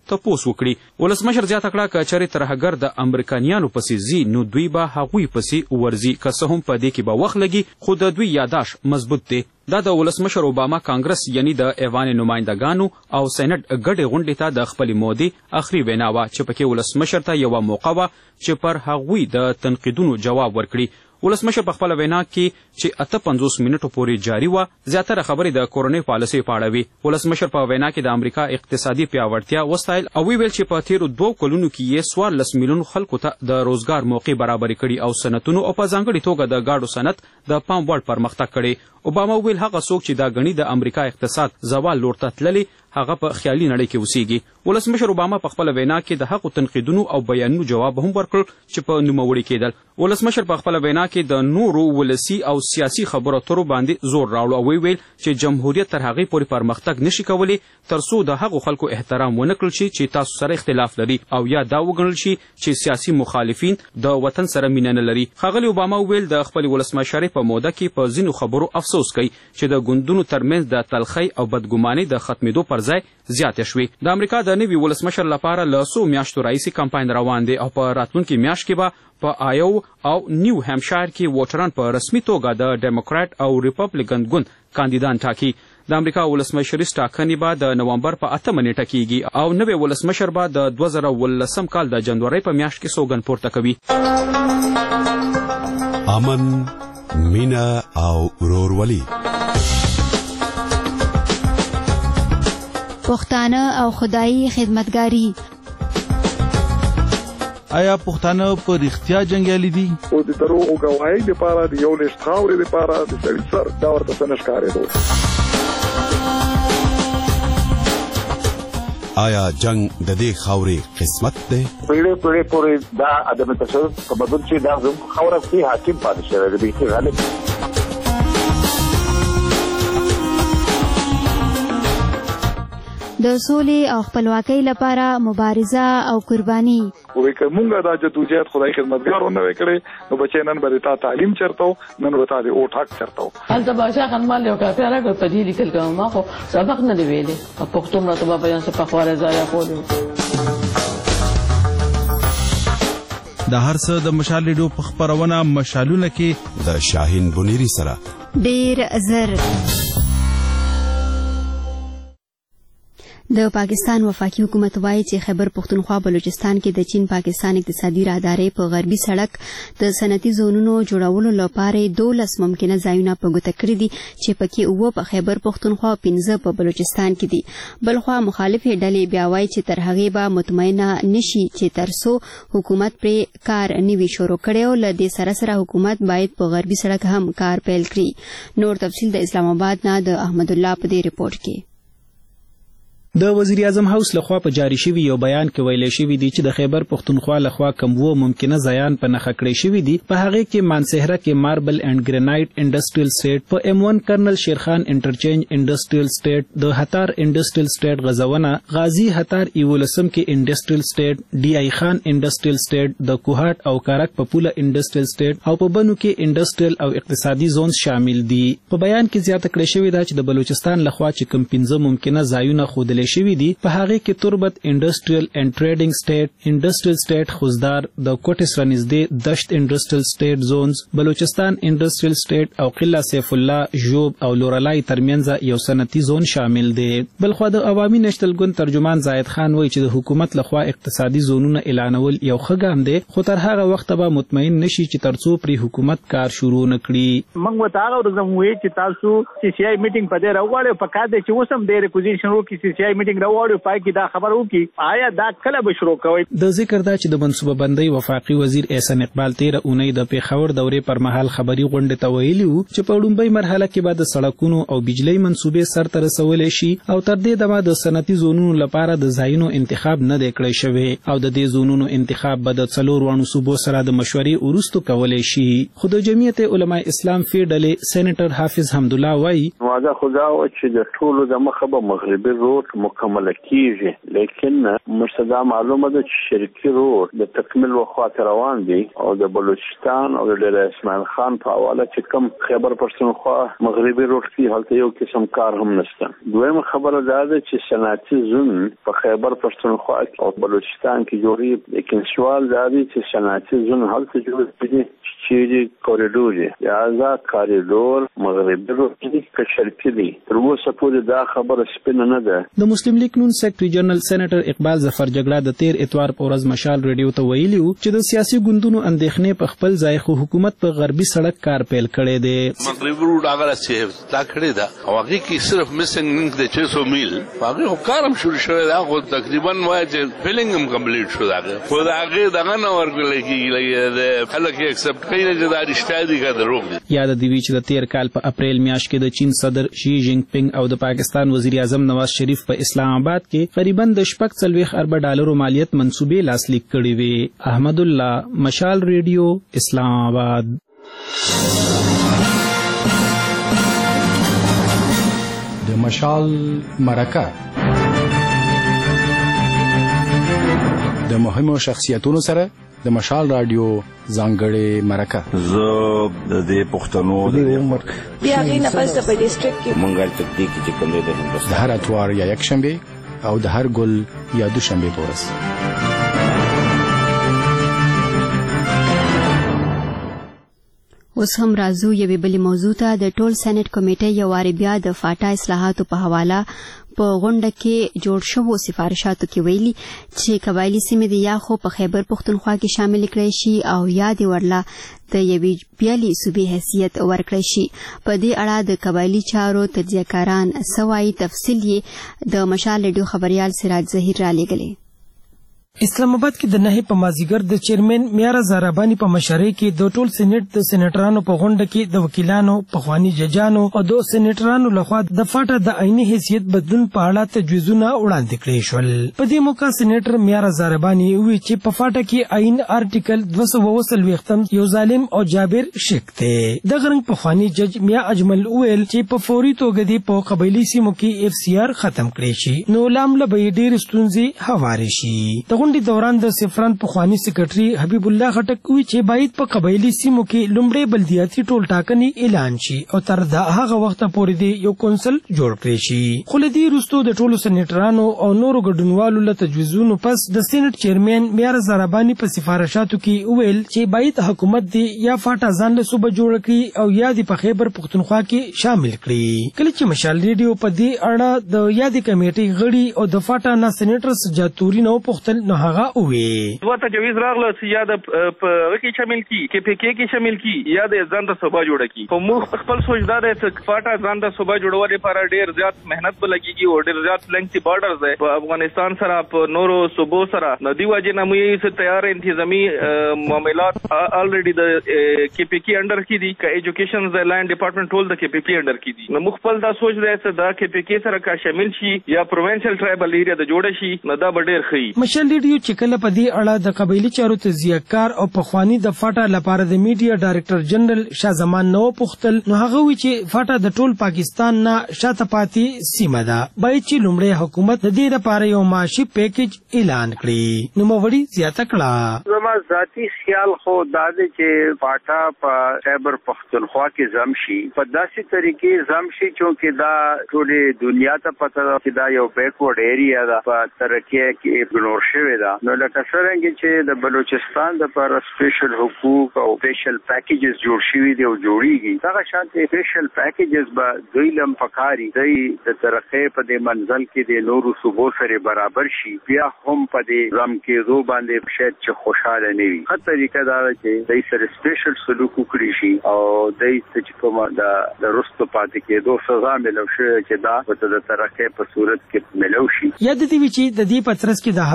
تپوس وکړي. ولسمشر زیاته کړه که چېرې ترهګر د امریکایانو پسې ځي نو دوی به هغوی پسې ورځي، که څه هم په دې کې به وخت لګي خو د دوی یاداشت مضبوط دی. دا د ولسمشر اوباما کانګرس یعنی د ایوان نمایندګانو او سېنات ګډې غونډې ته د خپلې مودې اخري وینا وه چې پکې ولسمشر ته یوه موقع وه چې پر هغوی د تنقیدونو جواب ورکړي. ولسمشر په خپله وینا کې چې اته پنځوس منټو پورې جاري وه زیاتره خبرې د کورنۍ پالیسۍ په اړه وي. ولسمشر په وینا کې د امریکا اقتصادي پیاوړتیا وستایل او ویل چې په تیرو دوو کلونو کې یې څوارلس میلیون خلکو ته د روزګار موقع برابرې کړي او صنعتونو او په ځانګړې توګه د ګاډو صنعت د پام وړ پرمختګ کړی. اوباما ویل هغه څوک چې دا ګڼي د امریکا اقتصاد زوال لور ته تللی هغه په خیالي نړۍ کې اوسیږي. ولسمشر اوباما په خپله وینا کې د هغو تنقیدونو او بیانونو جواب هم ورکړ چې په نوموړي کېدل. ولسمشر په خپله وینا کې د نورو ولسي او سیاسي خبرو اترو باندې زور راوړ او ویل چې جمهوریت تر هغې پورې پرمختګ نشي کولی تر څو د هغو خلکو احترام ونه کړل شي چې تاسو سره اختلاف لري او یا دا وګڼل شي چې سیاسي مخالفین د وطن سره مینه نه لري. ښاغلي اوباما ویل د خپلې ولسمشرۍ په موده کې په ځینو خبرو افسوس کوي چې د ګوندونو ترمنځ د تلخۍ او بدګمانۍ د ختمېدو پر ځای زیاتې شوې. د امریکا د نوي ولسمشر لپاره له څو میاشتو راهیسې کمپاین روان دی او په راتلونکي میاشت کې به په آیو او نیو هیمشایر کې ووټران په رسمي توګه د ډیموکرات او ریپبلیکن ګوند کاندیدان ټاکي. د امریکا ولسمشریز ټاکنې به د نومبر په اتمه نیټه کیږي او نوی ولسمشر به د دوه زره اوولسم کال د جنورۍ په میاشت کې سوګند پورته کوي. امن، مینه او ورورولي، پښتانه او خدایي خدمتګاري. آیا پښتانه په رښتیا جنګیالي دي؟ او د دروغو ګواهۍ لپاره د یو لیست خاورې لپاره د سړي سر دا ورته څه نه ښکارېدو. آیا جنگ د دې خاورې قسمت دی؟ پیړۍ پیړۍ پورې دا عدم تشدد په بدل چې دا زموږ خاوره کې حاکم پاتې شوی دی، بیخي غالب. د سولې او خپلواکۍ لپاره مبارزه او قرباني. وې که مونږ دا جدوجہد خدای خدمتګارو نه وکړې نو بچی نن به تا تعلیم چرته نن به تا د اوټ حق چرته هلته بادشاه خان مال یو کافي راکړ په دې لیکل کوم ما خو سبق نه دی ویلی په پښتو مراته به بیان څه پخواره ځای خولو. د هر څه د مشال ریډیو په خبرونه مشالونه کې د شاهین بنيري سره ډیر زر. د پاکستان وفاقي حکومت وایي چې خیبر پختونخوا بلوچستان کې د چین پاکستان اقتصادي راهدارۍ په غربي سړک د صنعتي زونونو جوړولو لپاره دولس ممکنه ځایونه په ګوته کړي دي چې پکې اووه په خیبر پختونخوا او پنځه په بلوچستان کې دي. بلخوا مخالفې ډلې بیا وایي چې تر هغې به مطمئنه نشي چې تر څو حکومت پرې کار نه وي شروع کړی او له دې سره سره حکومت باید په غربي سړک هم کار پیل کړي. نور تفصیل د اسلام آباد نه د احمد الله په دې رپورټ کې. د وزیر اعظم هاوس لخوا په جاری شوی یو بیان کې ویل شوی دی چې د خیبر پختونخوا لخوا کم وو ممکنه زیان په نخښه کړی شوی دی. په هغه کې مانسهره کې ماربل اینڈ ګرینایټ انډستریل سټیټ، په ایم ون کرنل شیرخان انټرچینج انډستریل سټیټ، د هتار انډستریل سټیټ غزونه، غازی هتار ایولسم کې انډستریل سټیټ، ډی آی خان انډستریل سټیټ، د کوهاټ او کارک په پوله انډستریل سټیټ او په بنو کې انډستریل او اقتصادي زون شامل دي. په بیان کې زیاته کړی شوی دا چې د بلوچستان لخوا چې کم پنځه ممکنه ځایونه ښودل شوي دي په هغه کې تربت انډستریل اینڈ ټریډینګ سټیټ، انډستریل سټیټ خوزدار، د کوټ سره نږدې دشت انډستریل سټیټ زونز، بلوچستان انډستریل سټیټ او قلعه سیف الله، ژوب او لورلای ترمنځ یو صنعتي زون شامل دی. بلخوا د عوامي نشتل ګوند ترجمان زاید خان وایي چې د حکومت لخوا اقتصادي زونونه اعلانول یو ښه ګام دی خو تر هغه وخته به مطمئن نشي چې تر څو پرې حکومت کار شروع نه کړي. موږ ورته هغه ورځ هم وایو چې تاسو سی سی آی میټینګ په دې راوغواړئ په کار دی چې اوس هم دې ریکوزیشن وکړي سی سی آی میټینګ راوغواړئ پای کې دا خبر وکړي آیا دا کله به شروع کوي. د ذکر دا چې د منصوبه بندۍ وفاقي وزیر احسان اقبال تیره اونۍ د پیښور دورې پر مهال خبري غونډې ته ویلي وو چې په لومړۍ مرحله کې به د سړکونو او بجلۍ منصوبې سرته رسولی شي او تر دې دمه د صنعتي زونونو لپاره د ځایونو انتخاب نه دی کړی شوی او د دې زونونو انتخاب به د څلور واړو صوبو سره د مشورې وروسته کولی شي. خو د جمعیت علماء اسلام فی ډلې سېنیټر حافظ حمدالله وایي واده خو دا و چې د ټولو د مخه به مغربي روټ مکمل کیږي، لیکن مرصدا معلومه ده چې شرقي روډ د تکمیل وخت روان دي او د بلوچستان او د اسماعیل خان په حواله چې کوم خیبر پښتونخوا مغربي روډ کې هلته یو قسم کار هم نشته. دویمه خبره دا ده چې صنعتي زون په خیبر پښتونخوا او بلوچستان کې جوړي، لیکن سوال دا دی چې صنعتي زون هلته جوړ دي چې کوریډور دی، دا کوریډور مغربي روډ کې شرقي دی. تر اوسه پورې دا خبره سپینه نه ده. د مسلم لیگ نون سیکرټری جنرال سېنیټر اقبال ظفر جګړه د تیر اتوار په ورځ مشال ریډیو ته ویلي و چې د سیاسي ګوندونو اندېښنې په خپل ځای خو حکومت په غربي سړک کار پیل کړی دی. مغربي روډ هغه چې تا کړی دا او هغه کې صرف مسنګ لینک د چھ سو میل هغه خو کارم شروع شوی دا خو تقریبا وایي چې فیلینګ هم کمپلیټ شو. دا خو دا هغه دغه نه ورکول کېږي د خلک اکسپټ کوي چې دا رښتیا دي که دروغ دي. یاد دی وی چې د تیر کال په اپریل میاشت کې د چین صدر شي جینګ پینګ او د پاکستان وزیر اعظم نواز شریف په اسلام آباد کې قریبا د شپږ څلوېښت اربه ډالرو مالیت منصوبې لاسلیک کړې وې. احمد الله، مشال ریډیو، اسلام آباد. د مشال مرکه د مهمو شخصیتونو سره د مشال رادیو ځانګړې مرکه. زه د دې پښتنو د عمر بیا غي نه پس په ډیسټریکټ کې مونږه تکتیک چې کوم دی د هندوستان د هر اتوار یا یک شنبه او د هر ګل یا دوشنبه په ورځ. اوس هم راځو یوې بلې موضوع ته. د ټول سېنات کمیټې یو وارې بیا د فاټا اصلاحاتو په حواله په غونډه کې جوړ شوو سفارشاتو کې ویلي چې قبایلي سیمې د یا خو په خیبر پښتونخوا کې شامل کړای شي او یا د ورلا د یوې بیالې صوبې حیثیت ورکړی شي. په دې اړه د قبایلي چارو تجزیه‌کاران سوای تفصیل یې د مشال ریډیو خبريال سراج ظهیر را لېږلی. اسلام آباد کې د نهي په مازیګر د چیرمن میارا زارابانی په مشرۍ کې د ټول سېنات د سېنیټرانو په غونډه کې د وکیلانو، پخوانی ججانو او د سېنیټرانو لخوا د فاټا د عیني حیثیت بدلون په اړه تجویزونه وړاندې کړي شول. په دې موقع سېنیټر میارا زارابانی وی چې په فاټا کې عین آرټیکل دوه سوه اووه څلوېښتم یو ظالم او جابر شک دی. د غرنګ پخوانی جج میا اجمل ویل چې په فوري توګه دی په قبایلي سیمو کې اف سی آر ختم کړي شي، نو لامل به ډېر ستونزې هوارې شي. غونډې دوران د سفران پخوانی سیکرټري حبیب الله خټک وی چې باید په قبایلي سیمو کې لومړی بلدیاتي ټول ټاکنې اعلان شي او تر دا هغه وخت پورې دی یو کونسل جوړ کړي شي. خو له دې وروسته د ټولو سېنیټرانو او نورو ګډونوالو له تجویزونو پس د سېنات چیرمن میار زرابانی په سفارشاتو کې ویل چې باید حکومت دی یا فاټا ځان له صوبه جوړ کړي او یا د په خیبر پښتونخوا کې شامل کړي. کله چې مشال ریډیو په دې اړه د یادې کمیټې غړي او د فاټا نه سېنیټر سجاتوري نو پوښتل نو هغه وی دوه تجویز راغله چې یا د په کې شامل کی کې پی کې کې شامل کی یا د ځان د صوبه جوړه کی. خو موږ خپل سوچدا ده چې فاټا ځان د صوبه جوړول لپاره ډیر زیات مهنت به لګیږي او ډیر زیات لنګتي بارډرز ده په افغانستان سره په نورو صوبو سره د دې وجه نه موږ یې تیار انتظامی معاملات الریډي د کې پی کې انډر کې دي که ایجوکیشن ز لینډ ډپارټمنټ ټول د کې پی کې انډر کې دي. نو موږ خپل دا سوچ دی چې دا کې پی کې سره کا شامل شي یا پروینشل ټرایبل ایریا د جوړ شي نو دا به ډیر ښه. مشال ریډیو چې کله په دې اړه د قبایلي چارو تجزیه‌کار او پخوانی د فاټا لپاره د میډیا ډایرکټر جنرال شاه زمان نو پوښتل نو هغه وی چې فاټا د ټول پاکستان نه شاته پاتې سیمه ده، باید چې لومړی حکومت د دې لپاره یو معاشي پیکیج اعلان کړي. نو موري زیاته کړه زما ذاتی خیال خو دا دی چې فاټا په خیبر پښتونخوا کې زم شي په داسې طریقې زم شي چې دا ټولې دنیا ته پته ده چې دا یو بیکورډ ایریا ده په ترقی کې اګنور شوې ده. نو لکه څرنګه چې د بلوچستان د پر سپیشل حقوق او سپیشل پیکیجز جوړ شوي دي او جوړیږي هغه شانتي سپیشل پیکیجز به دوی لم پکاري دوی د ترقی په دې منزل کې د نورو صوبو سره برابر شي بیا هم په دې رم کې زو باندې شاید چې خوشاله نه وي. خاطر طریقه دا چې دوی سره سپیشل سلوک وکړي شي او دوی چې کوم د رستو پاتې کې دوه سزا ملو شي چې دا د ترقی په صورت کې ملو شي. یاد دی چې د دې پترس کې د هزارې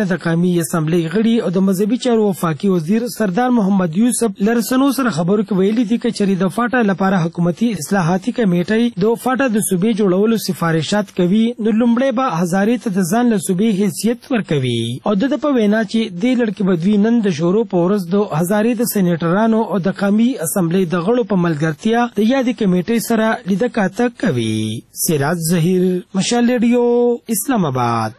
نه د قومي اسمبلی غړي او د مذهبي چارو وفاقي وزیر سردار محمد یوسف لرسنو سره خبرو کې ویلي دي چې چری د فاټا لپاره حکومتي اصلاحاتي کمیټې د فاټا د صوبې جوړولو سفارشات کوي نو لومړی به هزارې ته د ځان له صوبې حیثیت ورکوي او د په وینا چې د لړکې بدوی نن د شورو په ورځ د هزارې د سېنیټرانو او د قومي اسمبلی د غړو په ملګرتیا د یادې کمیټې سره لیده کاته کوي. سراج ظهیر، مشال ریډیو، اسلام آباد.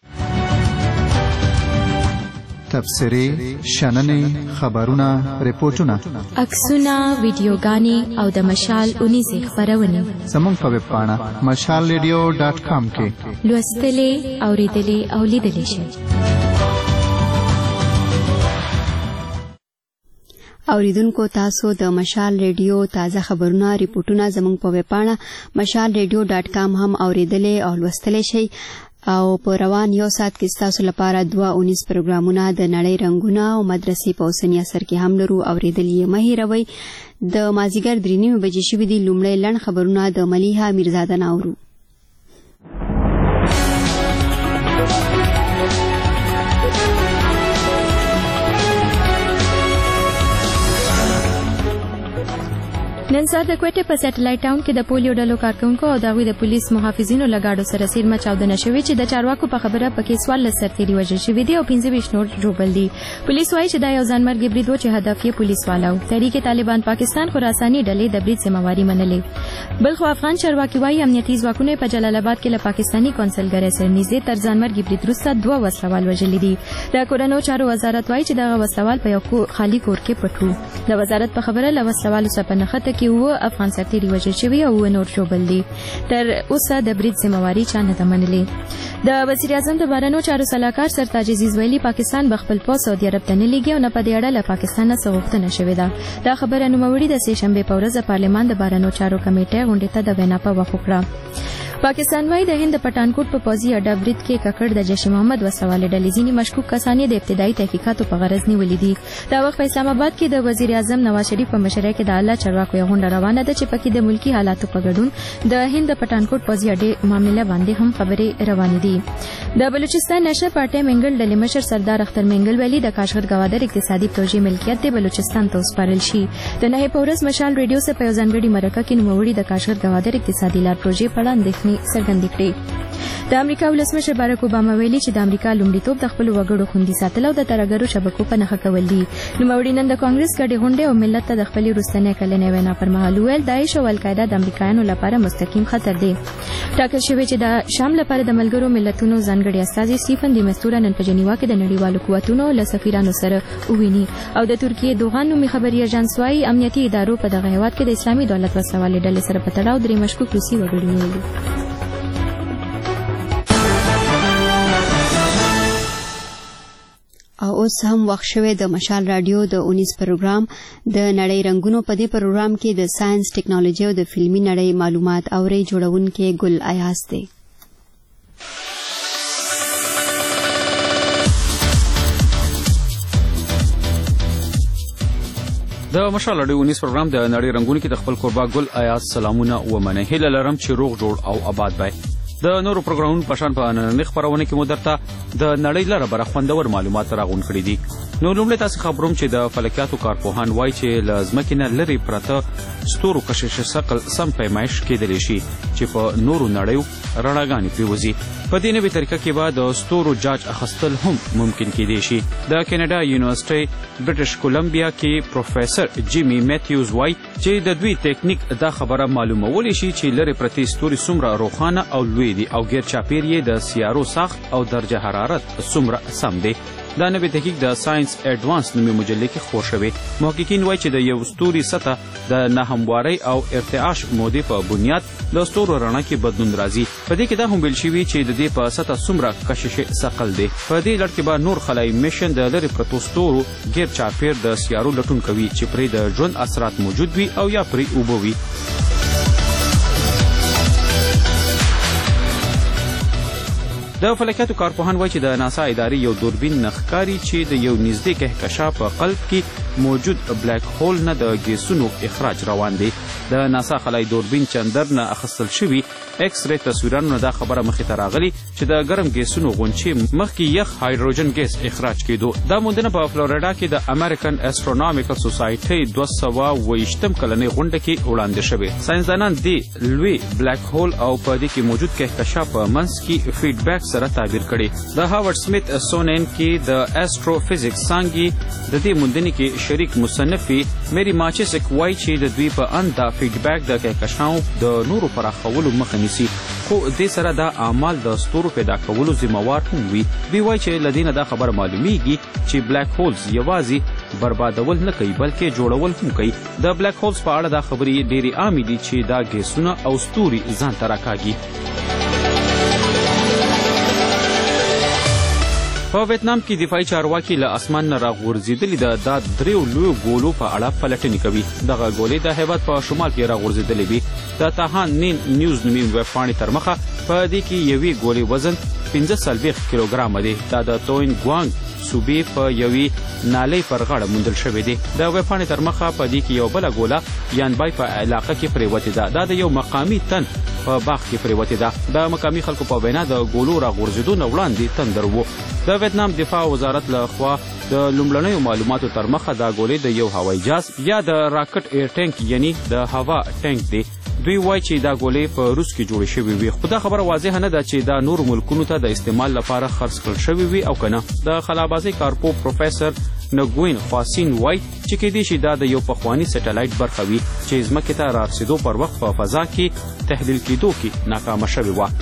تبصرې، شننې، خبرونه، ریپورتونه، عکسونه، ویډیوګانې او د مشال اونیزې خپرونې زموږ په ویب پاڼه مشال ریډیو ډاټ کام کې لوستلې، اورېدلې او لیدلې شئ. اوریدونکو تاسو د مشال ریډیو تازه خبرونه ریپورتونه زموږ په ویب پاڼه مشال ریډیو ډاټ کام هم اوریدلې او لوستلې شئ او په روان یو ساعت کې ستاسو لپاره دوه اونیس پروګرامونه د نړۍ رنګونه او مدرسې په اوسني اثر کې هم لرو. اوریدلې مه هېروئ. د مازیګر درې نیمې بجې شوي دي. لومړی لنډ خبرونه د ملیحه میرزاده نه اورو. نن سهار د کوټې په سټلایټ ټاون کې د پولیو ډلو کارکونکو او د هغوی د پولیس محافظینو له ګاډو سره څیرمه چاودنه شوې چې د چارواکو په خبره پکې څوارلس سرتیري وژل شوي دي او پنځه ویشت نور ژوبل دي. پولیس وایي چې دا یو ځانمرګي برید و چې هدف یې پولیس والا و. تحریک طالبان پاکستان خراساني ډلې د برید ذمہواري منلې. بلخو افغان چارواکي وایي امنیتي ځواکونو په جلال آباد کې له پاکستاني کونسلګرۍ سره نږدې تر ځانمرګي برید وروسته دوه وسلوال وژلي دي. د کورنیو چارو وزارت وایي چې دغه وسلوال په یو خالي کور کې پټ و. د وزارت په خبره له وسلوالو څخه په نښته کې اووه افغان سرتیري وژل شوي او اووه نور ژوبل دي. تر اوسه د برید ذمہواري چا نه ده منلې. د وزیر اعظم د بهرنیو چارو سلاکار سرتاج عزیز ویلي پاکستان به خپل پوځ سعودي عرب ته نه لیږي او نه په دې اړه له پاکستان نه څه غوښتنه شوې ده. دا خبره نوموړي د سې شنبې په ورځ د پارلمان د بهرنیو چارو کمیټې غونډې ته د وینا په وخت وکړه. پاکستان وايي د هند پټانکوټ په پوځي اډه برید کې ککړ د جیش محمد وسوالې ډلې ځینې مشکوک کسان د ابتدایي تحقیقاتو په غرض نیولي دي. دا وخت په اسلام آباد کې د وزیر اعظم نواز شریف په مشرۍ کې د اعلی چارواکو یو غونډه روانه ده چې پکې د ملکی حالاتو په ګډون د هند پټانکوټ پوځي اډې معاملې باندې هم خبرې روانې دي. د بلوچستان نشه پارټي منګل ډلې مشر سردار اختر منګل ویلي د کاشغر ګوادر اقتصادي پروژې ملکیت د بلوچستان ته وسپارل شي. د نهې په ورځ مشال ریډیو سره په یو ځانګړي مرکه کې نوموړي د کاشغر ګوادر اقتصادي لار پروژې په اړه اندېښنې څرګندې کړې. د امریکا ولسمشر بارک اوباما ویلي چې د امریکا لومړیتوب د خپلو وګړو خوندي ساتل او د ترهګرو شبکو په نښه کول دي. نوموړي نن د کانګرس ګډې غونډې او ملت ته د خپلې وروستنۍ کلنۍ وینا پر مهال وویل داعش او القاعده د امریکایانو لپاره مستقیم خطر دی. ټاکل شوی چې د شام لپاره د ملګرو ملتونو ځانګړي استازي سټیفن دی مستوره نن په جنیوا کې د نړیوالو قوتونو له سفیرانو سره وویني او د ترکیې دوغان نومي خبري اژانس وايي امنیتي ادارو په دغه هیواد کې د اسلامي دولت وسوالې ډلې سره په تړاو درې مشکوک روسي وګړي نیولي. او اوس هم وخت شوی د مشال رادیو د اونیس پروګرام د نړۍ رنګونو. په دې پروګرام کې د ساينس، ټیکنالوژي او د فلمي نړۍ معلومات اوري. جوړونکې ګل ایاز دی. د مشال رادیو اونیس پروګرام د نړۍ رنګونو کې د خپل قربا ګل ایاز سلامونه ومنه. هیله لرم چې روغ جوړ او آباد وای. د نورو پروګرامونو په شان په نننۍ خپرونه کې مو درته د نړۍ لره بره خوندور معلومات راغونډ کړي دي. نو لومړی تاسو خبروم چې د فلکیاتو کارپوهان وایي چې له ځمکې نه لرې پرته ستورو کشش ثقل سم پیمایش کېدلی شي چې په نورو نړیو رڼاګانې پرېوځي. په دې نوې طریقه کې به د ستورو جاج اخیستل هم ممکن کېدی شي. د کینیډا یونیورسټۍ برټش کولمبیا کې پروفیسر جیمی میتیوز وایي چې د دوی تکنیک دا خبره معلومولی شي چې لرې پرتې ستوري څومره روښانه او لوی دي او غیر چاپیر یې د سیارو ساخت او درجه حرارت څومره سم دی. دا نوی تحقیق د ساينس اډوانس نومي مجلې کې خپور شوی. محققین وایي چې د یو ستوري سطح د ناهموارۍ او ارتعاش مودې په بنیاد د ستورو رڼا کې بدلون راځي. په دې کې دا هم ویل شوي چې د دې په سطح څومره کشش ثقل دی. په دې لړ کې به نور خلایي میشن د لرې پرتو ستورو غیر چاپیر د سیارو لټون کوي چې پرې د ژوند اثرات موجود وي او یا پرې اوبه وي. د فلکیاتو کارپوهان وایي چې د ناسا ادارې یو دوربین نښکاري چې د یو نږدې کهکشان په قلب کې موجود بلیک هول نه د ګیسونو اخراج روان دی. د ناسا خلای دوربین چندر نه اخیستل شوي ایکس ری تصویرانو دا خبره مخې ته راغلي چې د ګرم ګیسونو غونچې مخکې یخ هایدروجن ګیس اخراج کېدو. دا موندنه په فلوریډا کې د امریکن اسټرونامیکل سوسایټي دوه سوه اوویشتم کلنۍ غونډه کې وړاندې شوې. ساینسدانان دې لوی بلیک هول او په دې کې موجود کهکشان په منځ کې فیډبیک سره تعبیر کړي. د هاورډ سمیت سونین کې د اسټروفیزیکس څانګې د دې موندنې کې شریک مصنفي میری ماچیسک وایي چې د دوی په اند دا فیډبیک د کهکشان د نورو پراخولو مخه نیسي، خو دې سره دا اعمال د ستورو پیدا کولو ذمہوار هم وي. دوی وایي چې له دې نه دا خبره معلومیږي چې بلیک هولز یوازې بربادول نه کوي بلکې جوړول هم کوي. د بلیک هولز په اړه دا خبرې ډېرې عامې دي چې دا ګیسونه او ستوري ځان ته راکاږي. په ویتنام کې دفاعي چارواکي له اسمان نه راغورځېدلي د دا دریو لویو ګولو په اړه پلټنې کوي. دغه ګولې د هیواد په شمال کې راغورځېدلې وي. د تاهان نین نیوز نومي ویبپاڼې تر مخه په دې کې یوې ګولې وزن پنځه څلوېښت کیلوګرامه دی. دا د توین ګوانګ صوبې په یوې نالۍ پر غاړه موندل شوې دی. د ویبپاڼې تر مخه په دې کې یو بله ګوله یانبای په علاقه کې پرېوتې ده. دا د یو مقامي تن په باغ کې پرېوتې ده. د مقامي خلکو په وینا د ګولو راغورځېدو نه وړاندې تندر و. د ویتنام دفاع وزارت له خوا د لومړنیو معلوماتو تر مخه دا ګولې د یو هوایي جهاز یا د راکټ ایر ټینک یعنی د هوا ټینک دی. دوی وایي چې دا ګولې په روس کې جوړې شوې وي، خو دا خبره واضحه نه ده چې دا نورو ملکونو ته د استعمال لپاره خرڅ کړل شوې وي او که نه. د خلابازۍ کارپو پروفیسر نګوین خواسین وایي چې کیدای شي دا د یو پخواني سټلایټ برخه وي چې ځمکې ته رارسېدو پر وخت په فضا کې تحلیل کېدو کې ناکامه شوې وه.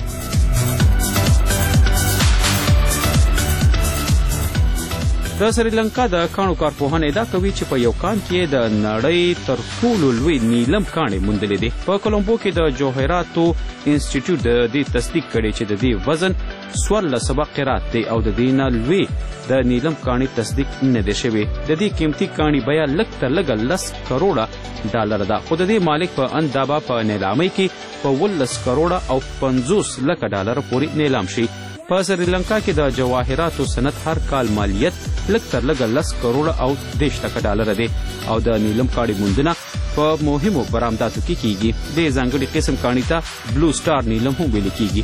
د سریلنکا د کاڼو کارپوهان ادعا کوي چې په یو کان کې د نړۍ تر ټولو لوی نیلم کاڼې موندلې دي. په کولمبو کې د جوهراتو انسټیټیوټ د دې تصدیق کړی چې د دې وزن څوارلس سوه قرات دی او د دې نه لوی د نیلم کاڼي تصدیق نه دی شوی. د دې قیمتي کاڼي بیه لږ تر لږه لس کروړه ډالر ده، خو د دې مالک په اند دا به په نیلامۍ کې په اوولس کروړه او پنځوس لکه ډالر پورې نیلام شي. په سریلنکا کې د جواهراتو صنعت هر کال مالیت لږ تر لږه لس کروړه او دېرش لکه ډالره دی او د نیلم کاڼي موندنه په مهمو برآمداتو کې کیږي. د ځانګړي قسم کاڼي ته بلو سټار نیلم هم ویل کیږي.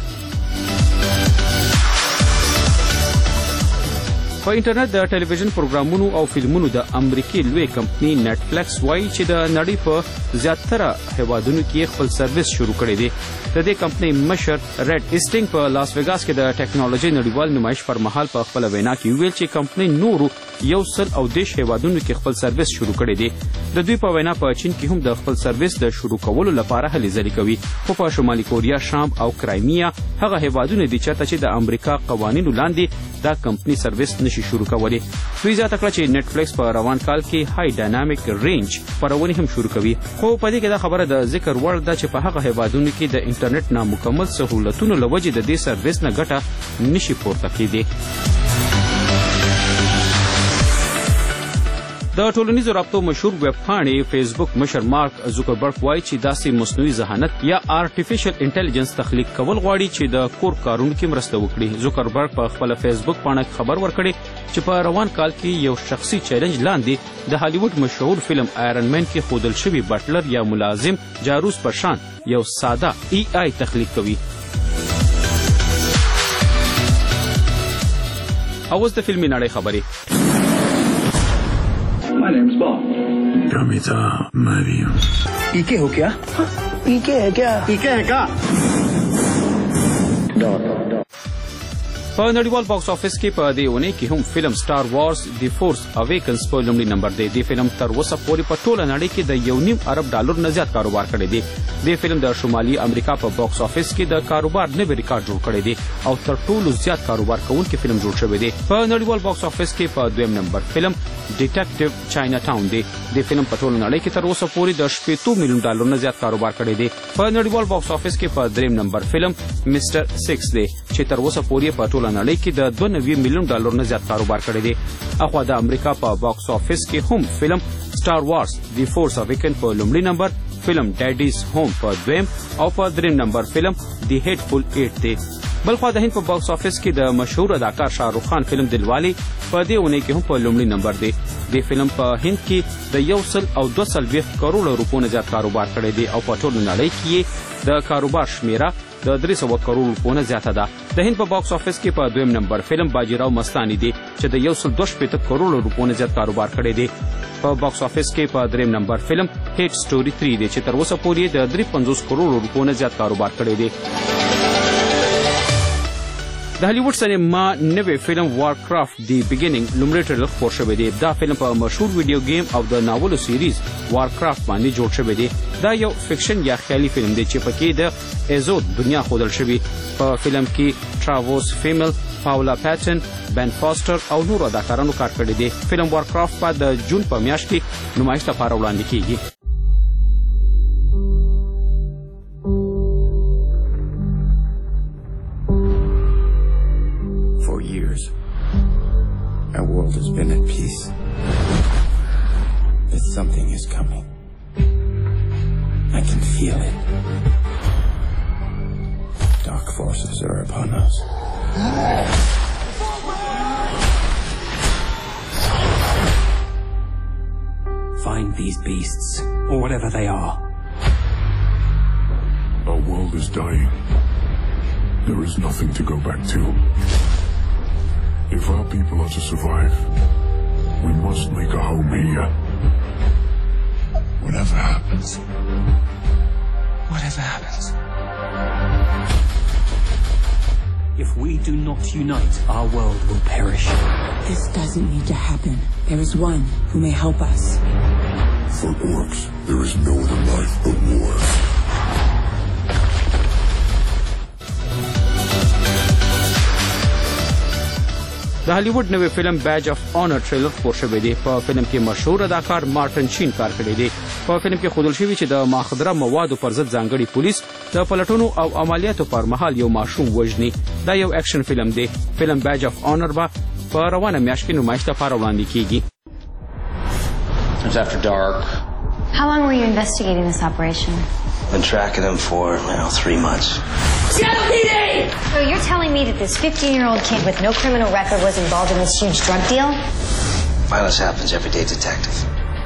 په انټرنیټ د ټلویزیون پروګرامونو او فلمونو د امریکای لوی کمپنی نټفلیکس وایي چې د نړۍ په زیاتره هیوادونو کې خپل سرویس شروع کړی دی. د دې کمپنۍ مشر ریډ ایسټینګ په لاس ویګاس کې د ټیکنالوژي نړیوال نمایش پر مهال په خپله وینا کې ویل چې کمپنۍ نورو یو سل او دېرش هیوادونو کې خپل سرویس شروع کړی دی. د دوی په وینا په چین کې هم د خپل سرویس د شروع کولو لپاره هلې ځلې کوي، خو په شمالي کوریا، شام او کرایمیا هغه هیوادونه دي چېرته چې د امریکا قوانینو لاندې دا کمپنۍ سرویس نشي شروع کولی. دوی زیاته کړه چې نټفلیکس په روان کال کې های ډاینامیک رینج خپرونې هم شروع کوي، خو په دې کې دا خبره د ذکر وړ ده چې په هغه هیوادونو کې د انټرنیټ نامکمل سهولتونو له وجې د دې سرویس نه ګټه نشي پورته کېدی. د ټولنیزو رابطو مشهور ویب پاڼې فیسبوک مشر مارک زوکربرګ وایي چې داسې مصنوعي ذهانت یا آرټیفیشل انټیلیجنس تخلیق کول غواړي چې د کور کارونو کې مرسته وکړي. زوکربرګ په خپله فیسبوک پاڼه کې خبر ورکړی چې په روان کال کې یو شخصي چیلنج لاندې د هالیوډ مشهور فلم آیرن مین کې ښودل شوي بټلر یا ملازم جاروس پر شان یو ساده ای آی تخلیق کوي. اوس د فلمي نړۍ خبرې. My name's Bob. Kamita Mariam. पीके हो क्या? पीके है क्या? पीके है क्या? په نړیوال باکس افیس کې په دې اونۍ کې هم فلم سټار وارز دی فورس اویکنز په لومړي نمبر دی. دې فلم تر اوسه پورې په ټوله نړۍ کې د یو نیم ارب ډالر نه زیات کاروبار کړی دی. دې فلم د شمالي امریکا په باکس افیس کې د کاروبار نوی ریکارډ جوړ کړی دی او تر ټولو زیات کاروبار کوونکی فلم جوړ شوی دی. په نړیوال باکس افیس کې په دویم نمبر فلم ډیټیکټیو چاینا ټاون دی. دې فلم په ټوله نړۍ کې تر اوسه پورې د شپېتو میلیون ډالر نه زیات کاروبار کړی دی. په نړیوال باکس افیس کې په دریم نمبر فلم میسټر سکس دی چې تر اوسه پورې په ټوله نړۍ کې د دوه نوي میلیون ډالر نه زیات کاروبار کړی دی. اخوا د امریکا په باکس افیس کې هم فلم سټار وارز دی فورس اویکن په لومړي نمبر، فلم ډیډیز هوم په دویم او په دریم نمبر فلم دی هیټفول ایټ دی. بلخوا د هند په باکس افیس کې د مشهور اداکار شاهرخ خان فلم دلوالی په دې اونۍ کې هم په لومړي نمبر دی. د فلم په هند کې د یو سل او دوه څلوېښت کروړو روپو نه زیات کاروبار کړی دی او په ټوله نړۍ کې د کاروبار شمیره د درې سوه کروړو روپو نه زیاته ده. د هند په باکس افیس کې په دویم نمبر فلم باجیراو مستاني دی چې د یو سل دوه شپېته کروړو روپو نه زیات کاروبار کړی دی. په باکس افیس کې په دریم نمبر فلم هیټ سټوري تھری دی چې تر اوسه پورې د درې پنځوس کروړو روپو نه زیات کاروبار کړی دی. د هالیوډ سینما نوې فلم وارکرافټ دی بیګیننګ لومړی ټریلر خپور شوی دی. دا فلم په مشهور ویډیو گیم او د ناولو سیریز وارکرافټ باندې جوړ شوی دی. دا یو فکشن یا خیالي فلم دی چې پکې د ایزود دنیا ښودل شوی. په فلم کې ټراووس فیمل، پاولا پیټن، بن فاستر او نور اداکارانو کار کړی دی. فلم وارکرافټ په د جون په میاشت کې نمایش لپاره وړاندې کیږي. Our world has been at peace, but something is coming. I can feel it. Dark forces are upon us. Find these beasts, or whatever they are. Our world is dying. There is nothing to go back to. If our people are to survive, we must make a home here. Whatever happens. Whatever happens. If we do not unite, our world will perish. This doesn't need to happen. There is one who may help us. For orcs, there is no other life but war. د هالیوډ نوې فلم بیج اف آنر ټریلر خپور شوی دی. په فلم کې مشهور اداکار مارټن شین کار کړی دی. په فلم کې ښودل شوي چې د ماخدره موادو پر ضد ځانګړي پولیس د پلټنو او عملیاتو پر مهال یو ماشوم وژني. دا یو اکشن فلم دی. فلم بیج اف آنر به په روانه میاشت کې نمایش لپاره وړاندې کیږي. It's after dark. How long were you investigating this operation? Been tracking him for now three months. Seattle P D! So you're telling me that this fifteen-year-old kid with no criminal record was involved in this huge drug deal? Violence happens every day, Detective.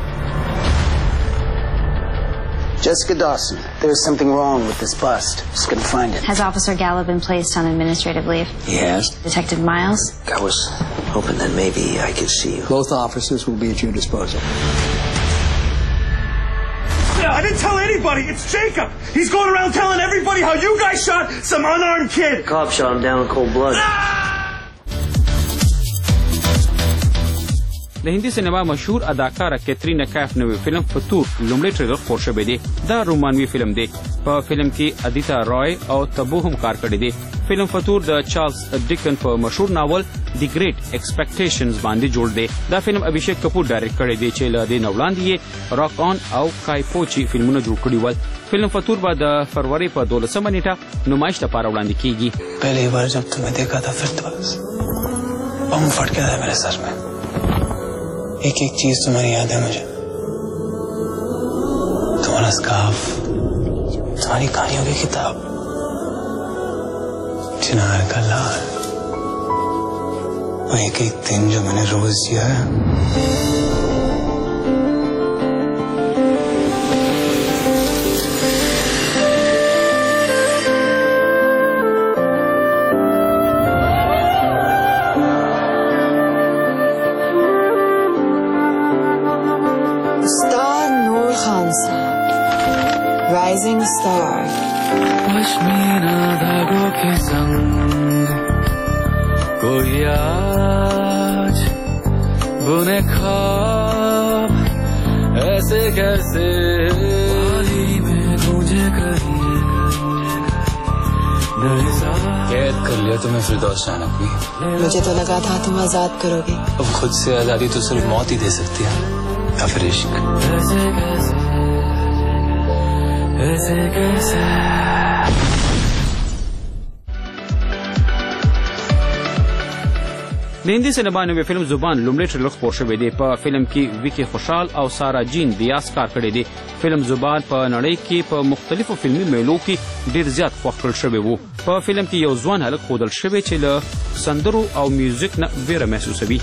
Jessica Dawson, there's something wrong with this bust. Just gonna find it. Has Officer Gallo been placed on administrative leave? He has. Detective Miles? I was hoping that maybe I could see you. Both officers will be at your disposal. I didn't tell anybody. It's Jacob. He's going around telling everybody how you guys shot some unarmed kid. The cop shot him down in cold blood. د هندي سینما مشهور اداکاره کیترینا کیف نوې فلم فطور لومړی ټریلر خپور شوی دی. دا رومانوي فلم دی. په فلم کې ادیتا رای او تبو هم کار کړی دی. فلم فطور د چارلز ډیکن په مشهور ناول دی ګریټ ایکسپیکټیشنز باندې جوړ دی. دا فلم ابھیشیک کپور ډایرکټ کړی دی چې له دې نه وړاندې یې راک آن او کای پوچی فلمونه جوړ کړي ول. فلم فطور به د فروری په دولسمه نیټه نمایش لپاره وړاندې کیږي. पहली बार जब तुम्हें देखा था फिर तो बस बम फट गया था मेरे सर में. एक एक चीज तुम्हारी याद है मुझे. तुम्हारा स्कार्फ, तुम्हारी कहानियों की किताब, चिनार का लाल, वो एक एक दिन जो मैंने रोज जिया है. Rising star. पश्मीना धागों के संग कोई आज बुने ख्वाब ऐसे कैसे वादी में तुझे कहीं कैद कर लिया तुम्हें फिरदौस जाना भी. मुझे तो लगा था तुम आजाद करोगे. अब खुद से आजादी तो सिर्फ मौत ही दे सकती है या फिर इश्क. ऐसे कैसे ऐसे कैसे د هندي سینما نوی فلم زبان لومړی ټریلر خپور شوی دی. په فلم کې ویکی خوشحال او سارا جین دیاز کار کړی دی. فلم زبان په نړۍ کې په مختلفو فلمي میلو کې ډیر زیات خوښ کړل شوی و. په فلم کې یو ځوان هلک ښودل شوی چې له سندرو او میوزیک نه ویره محسوسوي.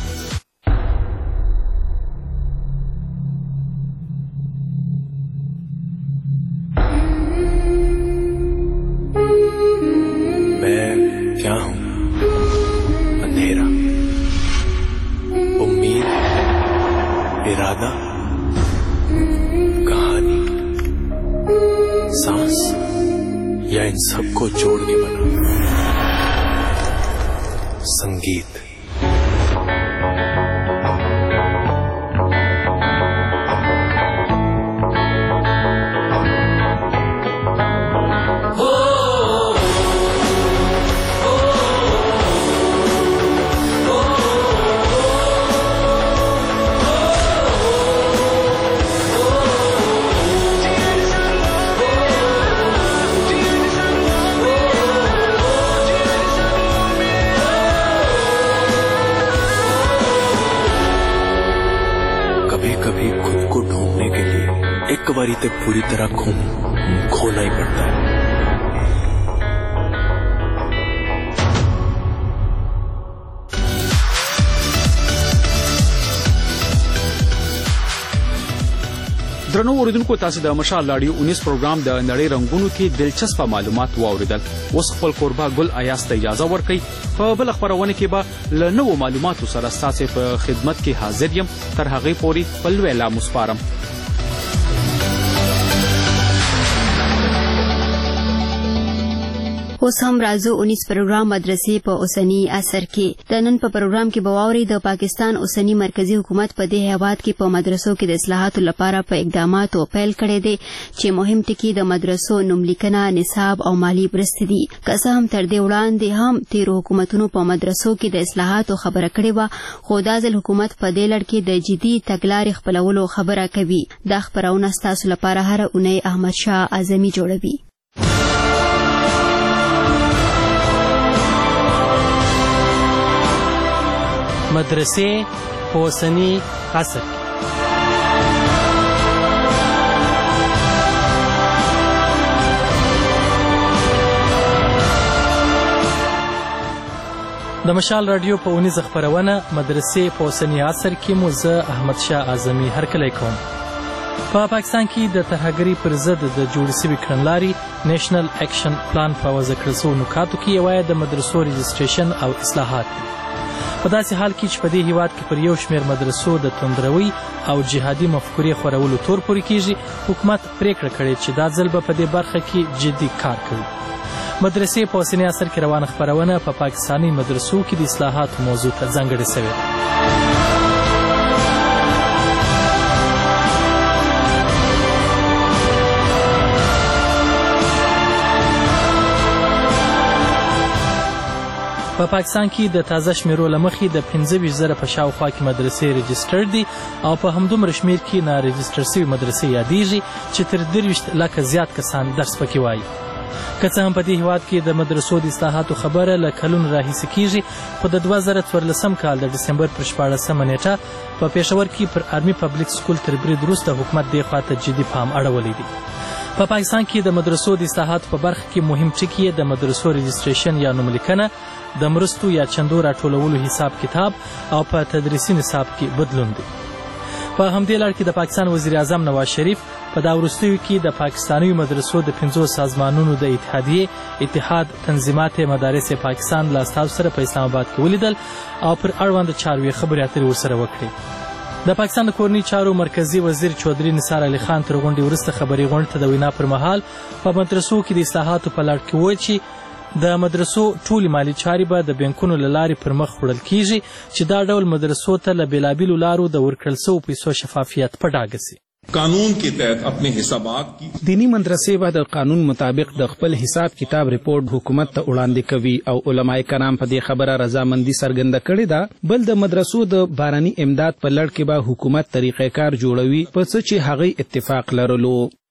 सबको जोड़ के बना संगीत. एक बारी तक पूरी तरह खो खोना ही पड़ता है. درنو اوریدونکو تاسو د مشال لاډیو انیس پروګرام د نړۍ رنگونو کې دلچسپ معلومات واوریدل. اوس خپل قربا ګل ایاس ته اجازه ورکړئ. په بل خبرونه کې به له نوو معلوماتو سره ستاسو په خدمت کې حاضر یم. تر هغې پورې خپل ویلا مسپارم. اوس هم راځو اونیس پروګرام مدرسې په اوسنی عصر کې. د نن په پروګرام کې به واورئ د پاکستان اوسنی مرکزی حکومت په دې هیواد کې په مدرسو کې د اصلاحاتو لپاره په اقداماتو پیل کړی دی چې مهم ټکي د مدرسو نوملیکنه، نصاب او مالی مرستې دي. که څه هم تر دې وړاندې هم تیرو حکومتونو په مدرسو کې د اصلاحاتو خبره کړې وه، خو دا ځل حکومت په دې لړ کې د جدي تګلارې خپلولو خبره کوي. دا خپرونه ستاسو لپاره هره اونۍ احمد شاه اعظمي جوړوي. مدرسې په اوسني عصر کې. د مشال رادیو په اونیزه خپرونه مدرسې په اوسني عصر کې مو زه احمد شاه اعظمي هرکلی کوم. په پا پاکستان کې د ترهګرۍ پر ضد د جوړې شوي کړنلارې نیشنل اکشن پلان په وضع کړل شوو نکاتو کې یوه د مدرسو رجسټریشن او اصلاحات دي. په داسې حال کې چې په دې هیواد کې پر یو شمېر مدرسو د توندروي او جهادي مفکورې خورولو تور پورې کېږي، حکومت پریکړه کړې چې دا ځل به په دې برخه کې جدي کار کوي. مدرسې په اوسني عصر کې روانه خپرونه په پا پاکستاني مدرسو کې د اصلاحاتو موضوع ته ځانګړې شوې ده. په پا پاکستان کې د تازه شمیرو له مخې د پنځه ویشت زره په شاوخوا کې مدرسې رجسټر دي او په همدومره شمیر کې نا رجسټر شوي مدرسې یادېږي چې تر درویشت لکه زیات کسان درس پکې وایي. که څه هم په دې هیواد کې د مدرسو د اصلاحاتو خبره له کلونو راهیسې کېږي، خو د دوه زره څوارلسم کال د ډسمبر پر شپاړسمه نیټه په پېښور کې پر آرمي پبلیک سکول تر برید وروسته حکومت دې خواته جدي پام اړولی دی. په پا پاکستان کې د مدرسو د اصلاحاتو په برخه کې مهم ټکي د مدرسو رجسټریشن یا نوملیکنه، د مرستو یا چندو راټولولو حساب کتاب او په تدریسي نصاب کې بدلون دی. په همدې لړ کې د پاکستان وزیر اعظم نواز شریف په دا وروستیو کې د پاکستاني مدرسو د پنځو سازمانونو د اتحادیې اتحاد تنظیمات مدارس پاکستان له استازو سره په اسلام آباد کې ولیدل او پر اړوند چارو یې خبرې اترې ورسره وکړې. د پاکستان د کورني چارو مرکزی وزیر چودھری نثار علي خان تر غونډې وروسته خبري غونډې ته د وینا پر مهال په مدرسو کې د اصلاحاتو په لړ کې وویل چې د مدرسو ټولې مالی چارې به د بانکونو له لارې پر مخ وړل کیږي چې دا ډول مدرسو ته له بېلابېلو لارو د ورکړل شوو پیسو شفافیت په ډاګه سي. قانون کے تحت اپنے حسابات کی دینی مدرسې به د قانون مطابق د خپل حساب کتاب رپورټ حکومت ته وړاندې کوي او علماء کرام په دې خبره رضامندي څرګنده کړې ده. بل د مدرسو د باراني امداد په لړ کې به حکومت طریقې کار جوړوي په څه چې هغې اتفاق لرلو.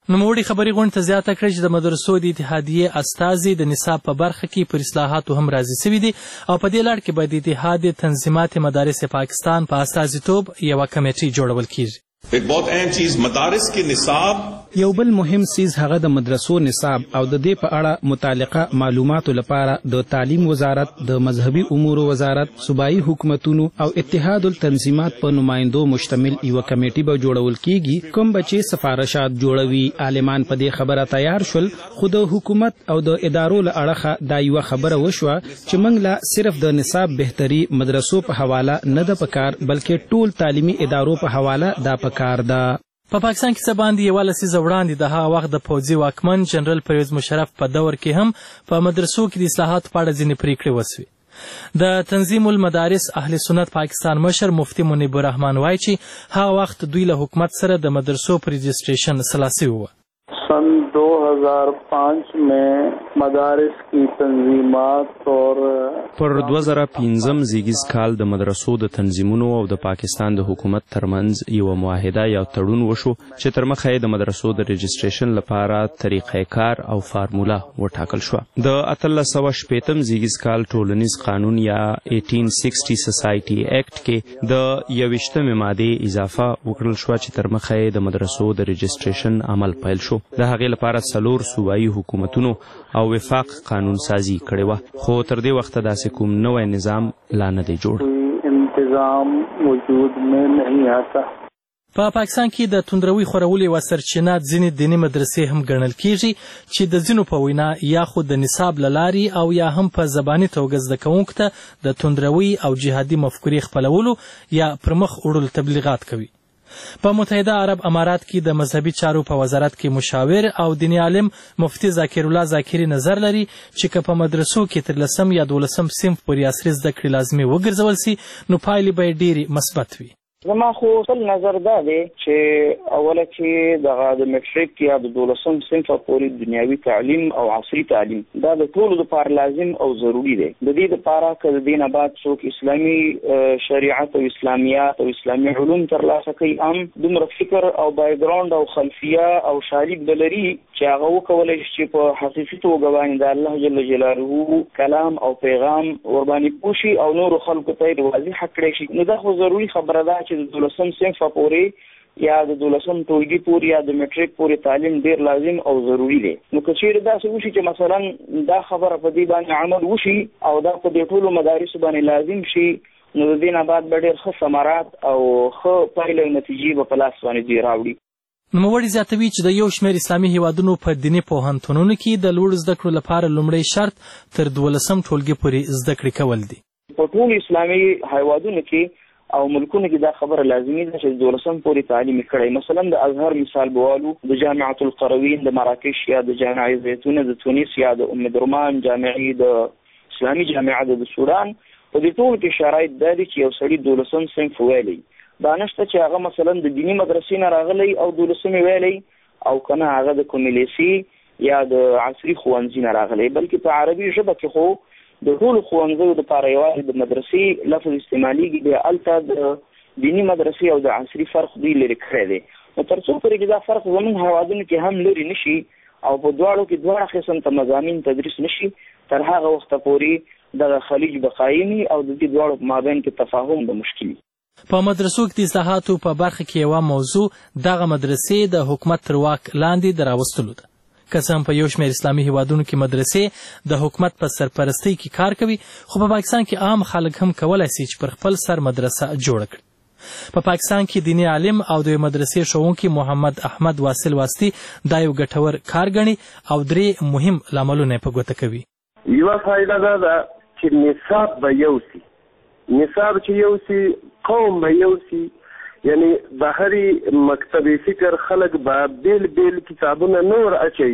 نوموړي خبري غونډې ته زیاته کړه چې د مدرسو د اتحادیې استازي د نصاب په برخه کې پر اصلاحاتو هم راضي سوي دي او په دې لړ کې به د اتحاد تنظیمات مدارس پاکستان په استازیتوب یوه کمیټې جوړول کیږي. ایک بہت اہم چیز مدارس کے نصاب یو بل مهم سیز هغه د مدرسو نصاب او د دې په اړه متعلقه معلوماتو لپاره د تعلیم وزارت، د مذهبي امورو وزارت، صوبایي حکومتونو او اتحاد التنظیمات په نمایندو مشتمل یو کمیټې به جوړول کیږي کوم بچي سفارشات جوړوي. عالمان په دې خبره تیار شول خو د حکومت او د ادارو له اړخه دا یو خبره وشوه چې موږ لا صرف د نصاب بهتري مدرسو په حواله نه ده پکار بلکې ټول تعلیمي ادارو په حواله دا پکار ده. په پاکستان کې څه باندې یوه لسیزه وړاندې د هغه وخت د پوځي واکمن جنرال پرویز مشرف په دور کې هم په مدرسو کې د اصلاحاتو په اړه ځینې پریکړې وسوې. د تنظیم المدارس اهل سنت پاکستان مشر مفتي منیب الرحمن وایي چې هغه وخت دوی له حکومت سره د مدرسو پر رجسټریشن سلا سوي وه. सन दो हज़ार पाँच में मदारिस की तंजीमात और پر دوه زره پنځم زیږیز کال د مدرسو د تنظیمونو او د پاکستان د حکومت ترمنځ یو معاهده یا تړون وشو چې تر مخه یې د مدرسو د رجسټریشن لپاره طریقې کار او فارموله وټاکل شوه. د اتلس سوه شپېتم زیږیز کال ټولنیز قانون یا ایټین سکسټي سوسایټي ایکټ کې د یوویشتمې مادې اضافه وکړل شوه چې تر مخه یې د مدرسو د رجسټریشن عمل پیل شو. د هغې لپاره څلور صوبایي حکومتونو او وفاق قانون سازي کړې وه خو تر دې وخته داسې کوم نوی نظام لا نه دی جوړ. انتظام وجود میں نہیں آتا. په پاکستان کې د توندروي خورولو یوه سرچینه ځینې دیني مدرسې هم ګڼل کیږي چې د ځینو په وینا یا خو د نصاب له لارې او یا هم په زباني توګه زده کوونکو ته د توندروي او جهادي مفکورې خپلولو یا پر مخ وړلو تبلیغات کوي. په متحده عرب امارات کې د مذهبي چارو په وزارت کې مشاور او دیني عالم مفتی ذاکر الله ذاکري نظر لري چې که په مدرسو کې تر لسم یا دولسم صنف پورې عصري زده کړې لازمي وګرځول سي نو پایلې به یې ډېرې مثبت وي. زما خو خپل نظر دا دی چې اوله کې دغه د میټریک یا د دولسم صنفه پورې دنیوي تعلیم او عصري تعلیم دا د ټولو دپاره لازم او ضروري دی. د دې دپاره که د دې نه بعد څوک اسلامي شریعت او اسلامیات او اسلامي علوم ترلاسه کوي هم دومره فکر او بیکګراونډ او خلفیه او شالید به لري چې هغه وکولی شي چې په حقیقي توګه باندې د الله جل جلاله کلام او پیغام ورباندې پوه شي او نورو خلکو ته یې واضحه کړی شي. نو دا خو ضروري خبره ده چې د دولسم صنفه پورې یا د دولسم ټولګي پورې یا د میټریک پورې تعلیم ډیر لازم او ضروري دی. نو که چیرې داسې وشي چې مثلا دا خبره په دې باندې عمل وشي او دا په دې ټولو مدارسو باندې لازم شي نو د دې نه بعد به ډېر ښه ثمرات او ښه پایله او نتیجې به په لاس باندې دوی راوړي. نوموړي زیاتوي چې د یو شمېر اسلامي هیوادونو په دیني پوهنتونونو کې د لوړو زده کړو لپاره لومړی شرط تر دولسم ټولګي پورې زده کړې کول دي. په ټولو اسلامي هیوادونو کې او ملکونو کې دا خبره لازمي ده چې دولسم پورې تعلیم کړی. مثلا د ازهر مثال بوالو د جامعة القروین د مراکش یا د جامعه زیتونه د تونس یا د ام درمان جامعي د اسلامي جامعه د سودان په دې ټول کې شرایط دا دي چې یو سړي دولسم صنف ویلی دا نشته چې هغه مثلا د دیني مدرسې نه راغلی او دولسم ویلی او کنه هغه د کومیلیسي یا د عصري ښوونځي نه راغلی بلکې په عربي ژبه کې خو د ټولو ښوونځیو دپاره یوازې د مدرسې لفظ استعمالیږي بیا هلته د دیني مدرسې او د عصري فرق دوی لرې کړی دی. نو تر څو پورې چې دا فرق زموږ هیوادونو کې هم لرې نه شي او په دواړو کې دواړه قسم ته مضامین تدریس نه شي تر هغه وخته پورې دغه خلیج به قایمي او د دې دواړو په مابین کې تفاهم به مشکل وي. په مدرسو کې د اصلاحاتو په برخه کې یوه موضوع دغه مدرسې د حکومت تر واک لاندې د راوستلو ده. که څه هم په یو شمېر اسلامي هیوادونو کې مدرسې د حکومت په سرپرستۍ کې کار کوي خو په پاکستان کې عام خلک هم کولی سي چې پر خپل سر مدرسه جوړه کړي. په پاکستان کې دیني عالم او د مدرسې ښوونکي محمد احمد واصل واسطي دا یو ګټور کار ګڼي او درې مهم لاملونه یې په ګوته کوي. یوه فایده دا ده چې نصاب به یو سي نصاب چې یو سي قوم به یو سي یعنی بهري مکتبی فکر خلق به بیل بیل کتابونه نور اچي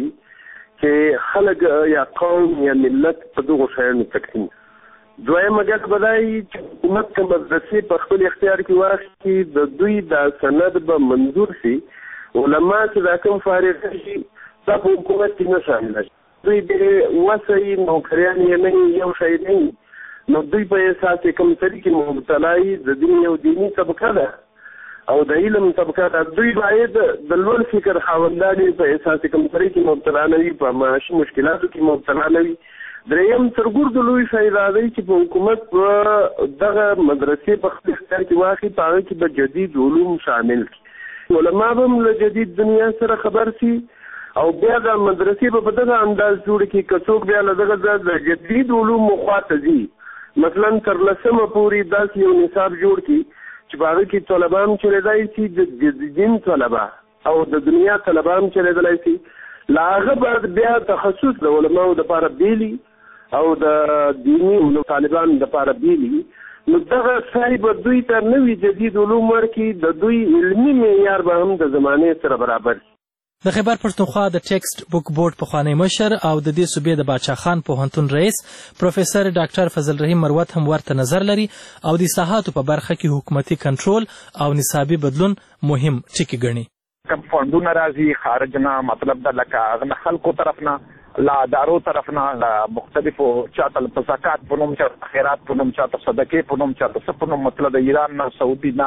چې خلق یا قوم یا ملت په دغو شیانو تقسیم. دویمه ګټه به دا وي چې حکومت که مدرسې په خپل اختیار کې واخلي د دوی دا سند به منظور سي علما چې دا کوم فارغ شي دا په حکومت کې نه شامله شي دوی بې وسه یي نوکریان یې نه یو شی نه نو دوی په اساس کوم سړي کې مبتلا یي د دین یو دیني طبقه ده او د علم طبقه دوی باید د لوړ فکر خاوندان په احساس کمترۍ کې مبتلا نه وي، په معاشي مشکلاتو کې مبتلا نه وي. دریم ترګور د لوی فایده دی چې په حکومت په دغه مدرسې په خپل اختیار کې واخلي، په هغه کې به جدید علوم شامل کړي، علما به هم له جدید دنیا سره خبر سي او بیا د مدرسې په دغه انداز جوړ کړي که څوک بیا له دغه د جدید علومو خواته ځي، مثلا تر لسمه پورې داسې یو نصاب جوړ کړي چې په هغه کې طلبه هم چلېدای شي، د دین طلبه او د دنیا طلبه هم چلېدلی شي. له هغه بعد بیا تخصص د علماو دپاره بیلي او د دیني طالبانو دپاره بیلي، نو دغه ځای به دوی ته نوي جدید علوم ورکړي، د دوی علمي معیار به هم د زمانې سره برابر شي. د خیبر پښتونخوا د ټیکسټ بک بورډ پخوانی مشر او د دې صوبې د باچا خان پوهنتون رئیس پروفیسر ډاکټر فضل رحیم مروت هم ورته نظر لري او د اصلاحاتو په برخه کې حکومتي کنټرول او نصابي بدلون مهم ټکي ګڼي. کم فندونه راځي خارج نه، مطلب دا لکه هغه خلکو طرف نه، لا ادارو طرف نه، لا مختلفو چاته په زکات په نوم، چاته خیرات په نوم، چاته صدقې په نوم، چاته څه په نوم، مطلب د ایران نه، سعودي نه،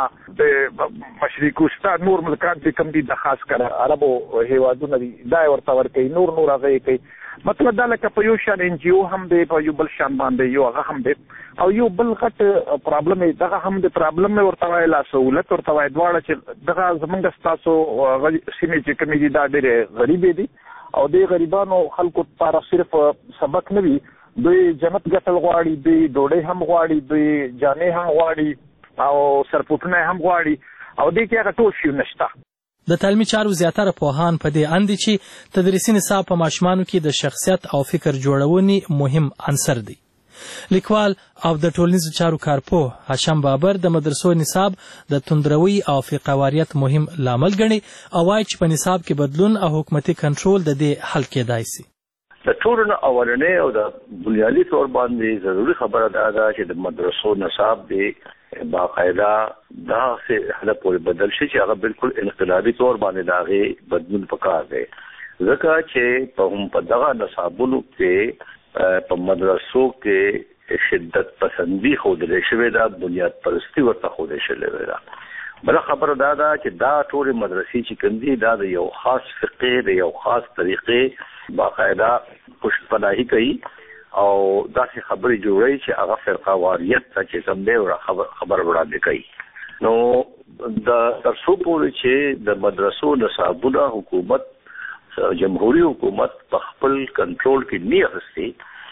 د مشرق وسطا نور ملکان چې کوم دي د خاص کر عربو هیوادونه دي دا ورته ورکوي، نور نور هغه کوي. مطلب دا لکه په یو شان ان جی او هم دی، په یو بل شان باندې یو هغه هم دی، او یو بل غټ پرابلم دغه هم د پرابلم ورته وایي، لا سهولت ورته وایي، دواړه چې دغه زمونږ ستاسو سیمې چې کومې دي دا ډېرې غریبې دي او د غریبانو خلکو لپاره صرف سبق نه وي، دوی جنت ګټل غواړي، دوی ډوډۍ هم غواړي، دوی جامې هم غواړي او سرپوټونه هم غواړي او دې کې هغه ټول شی نشته. د تعلیمي چارو زیاتره پوهان په دې اند دي چې تدریسي نصاب په ماشومانو کې د شخصیت او فکر جوړونې مهم عنصر دی. لیکوال او د ټولنیزو چارو کارپوه هاشم بابر د مدرسو نصاب د توندروي او فقهواریت مهم لامل ګڼي او وایي چې په نصاب کې بدلون او حکومتي کنټرول د دې حل کېدای شي. د ټولو نه اولنۍ او د بنیادي طور باندې ضروري خبره دا ده چې د مدرسو نصاب دی باقاعده داسې حاله پورې بدل شي چې هغه بالکل انقلابي طور باندې د هغې بدلون پکار دی، ځکه چې په هم په دغه نصابونو کې په مدرسو کې شدت پسندي ښودلی شوې ده، بنیاد پرستي ورته ښودل شوې ده. بله خبره دا ده چې دا ټولې مدرسې چې کوم دي دا د یو خاص فقې د یو خاص طریقې باقاعده پشت پناهي کوي او داسې خبرې جوړوي چې هغه فرقه واریت ته چې کوم دی خبر وړاندې کوي. نو د تر څو پورې چې د مدرسو نصابونه حکومت جمهوری حکومت په خپل کنټرول کې نه اخستي،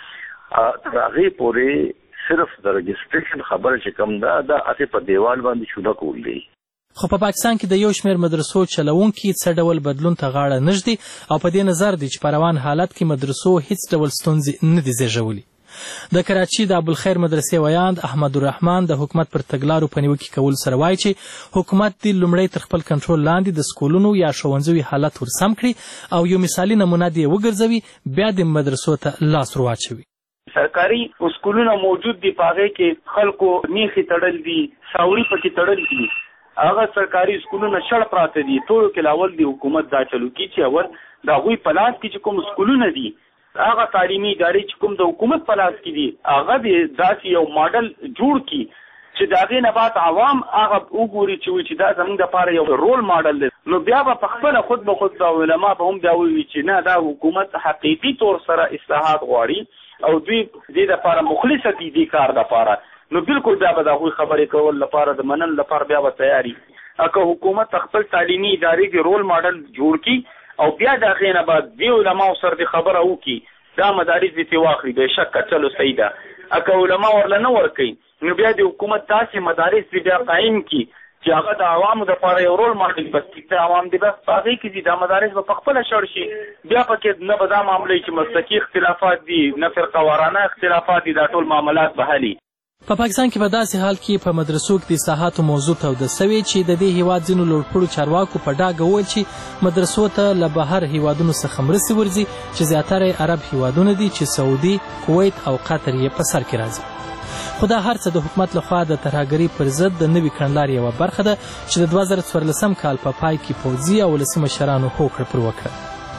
تر هغې پورې صرف د رجسټریشن خبره چې کوم ده دا هسې په دیوال باندې چونه کول دی. خو په پاکستان کې د یو شمېر مدرسو چلوونکي څه ډول بدلون ته غاړه نه ږدي او په دې نظر دی چې په روان حالت کې مدرسو هیڅ ډول ستونزې نه دي زېږولي. د کراچي د ابوالخیر مدرسې ویاند احمد الرحمن د حکومت پر تګلارو په نیوکې کولو سره وایي چې حکومت دې لومړی تر خپل کنټرول لاندې د سکولونو یا ښوونځیو حالت ورسم کړي او یو مثالي نمونه دې وګرځوي، بیا د مدرسو ته لاس ور واچوي. سرکاري سکولونه موجود دي، په هغې کې خلکو میخې تړل دي، ساوري پکې تړل دي، هغه سرکاري سکولونه شړ پراته دي. ټولو کې لاول د حکومت دا چلو کړي چې اول د هغوی په لاس کې چې کوم سکولونه دي، هغه تعلیمي ادارې چې کوم د حکومت په لاس کې دي، هغه د داسې یو ماډل جوړ کړي چې د هغې نه بعد عوام هغه وګوري چې وایي چې دا زموږ دپاره یو رول ماډل دی. نو بیا به په خپله خود به خود به علما به هم بیا ووایي چې نه دا حکومت حقیقي طور سره اصلاحات غواړي او دوی دې دپاره مخلصه دي دې کار دپاره، نو بالکل بیا به د هغوی خبرې کول لپاره د منل لپاره بیا به تیاري. که حکومت خپل تعلیمي ادارې کې رول ماډل جوړ کړي او بیا د هغې نه بعد دې علماو سره د خبره وکړي دا مدارس دې ترې واخلي، بېشکه چلو صحیح ده. که علما ورله نه ورکوي نو بیا د حکومت داسې مدارس دې بیا قایم کړي چې هغه د عوامو دپاره یو رول ماډل بس د عوام دې بس په هغې کې دي دا مدارس به په خپله شړ شي. بیا پکې نه به دا معامله چې مسلکي اختلافات دي، نه فرقه وارانه اختلافات دي، دا ټول معاملات به حلي. په پاکستان کې په داسې حال کې په مدرسو کې د اصلاحاتو موضوع توده سوې چې د دې هیواد ځینو لوړپوړو چارواکو په ډاګه وویل چې مدرسو ته له بهر هیوادونو څخه مرستې ورځي چې زیاتره یې عرب هیوادونه دي چې سعودي، کویت او قطر یې په سر کې راځي. خو دا هر څه د حکومت لخوا د ترهګرۍ پر ضد د نوي کړنلارې یوه برخه ده چې د دوه زره څوارلسم کال په پای کې پوځي او ولسي مشرانو هوکړه پر وکړه.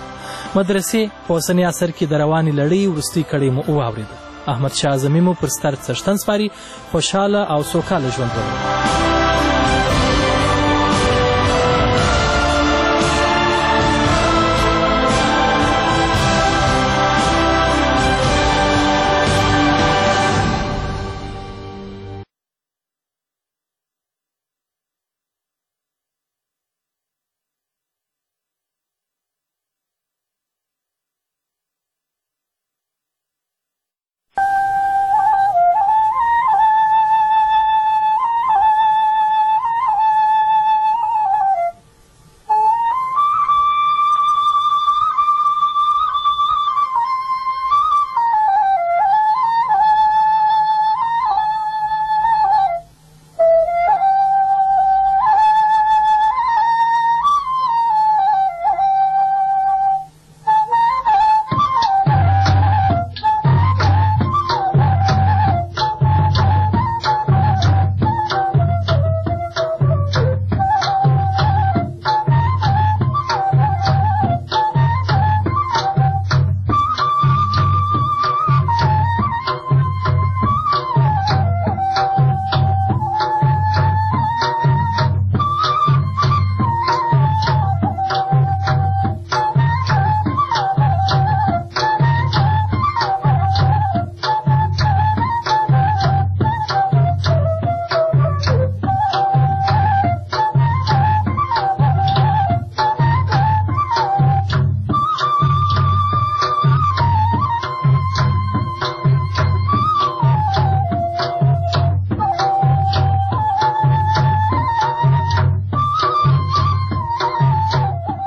مدرسې په اوسني عصر کې د روانې لړۍ وروستۍ کړۍ مو واورېده. احمد شاه اعظمي مو پر ستر څښتن سپاري. خوشحاله او سوکاله ژوند ولرئ.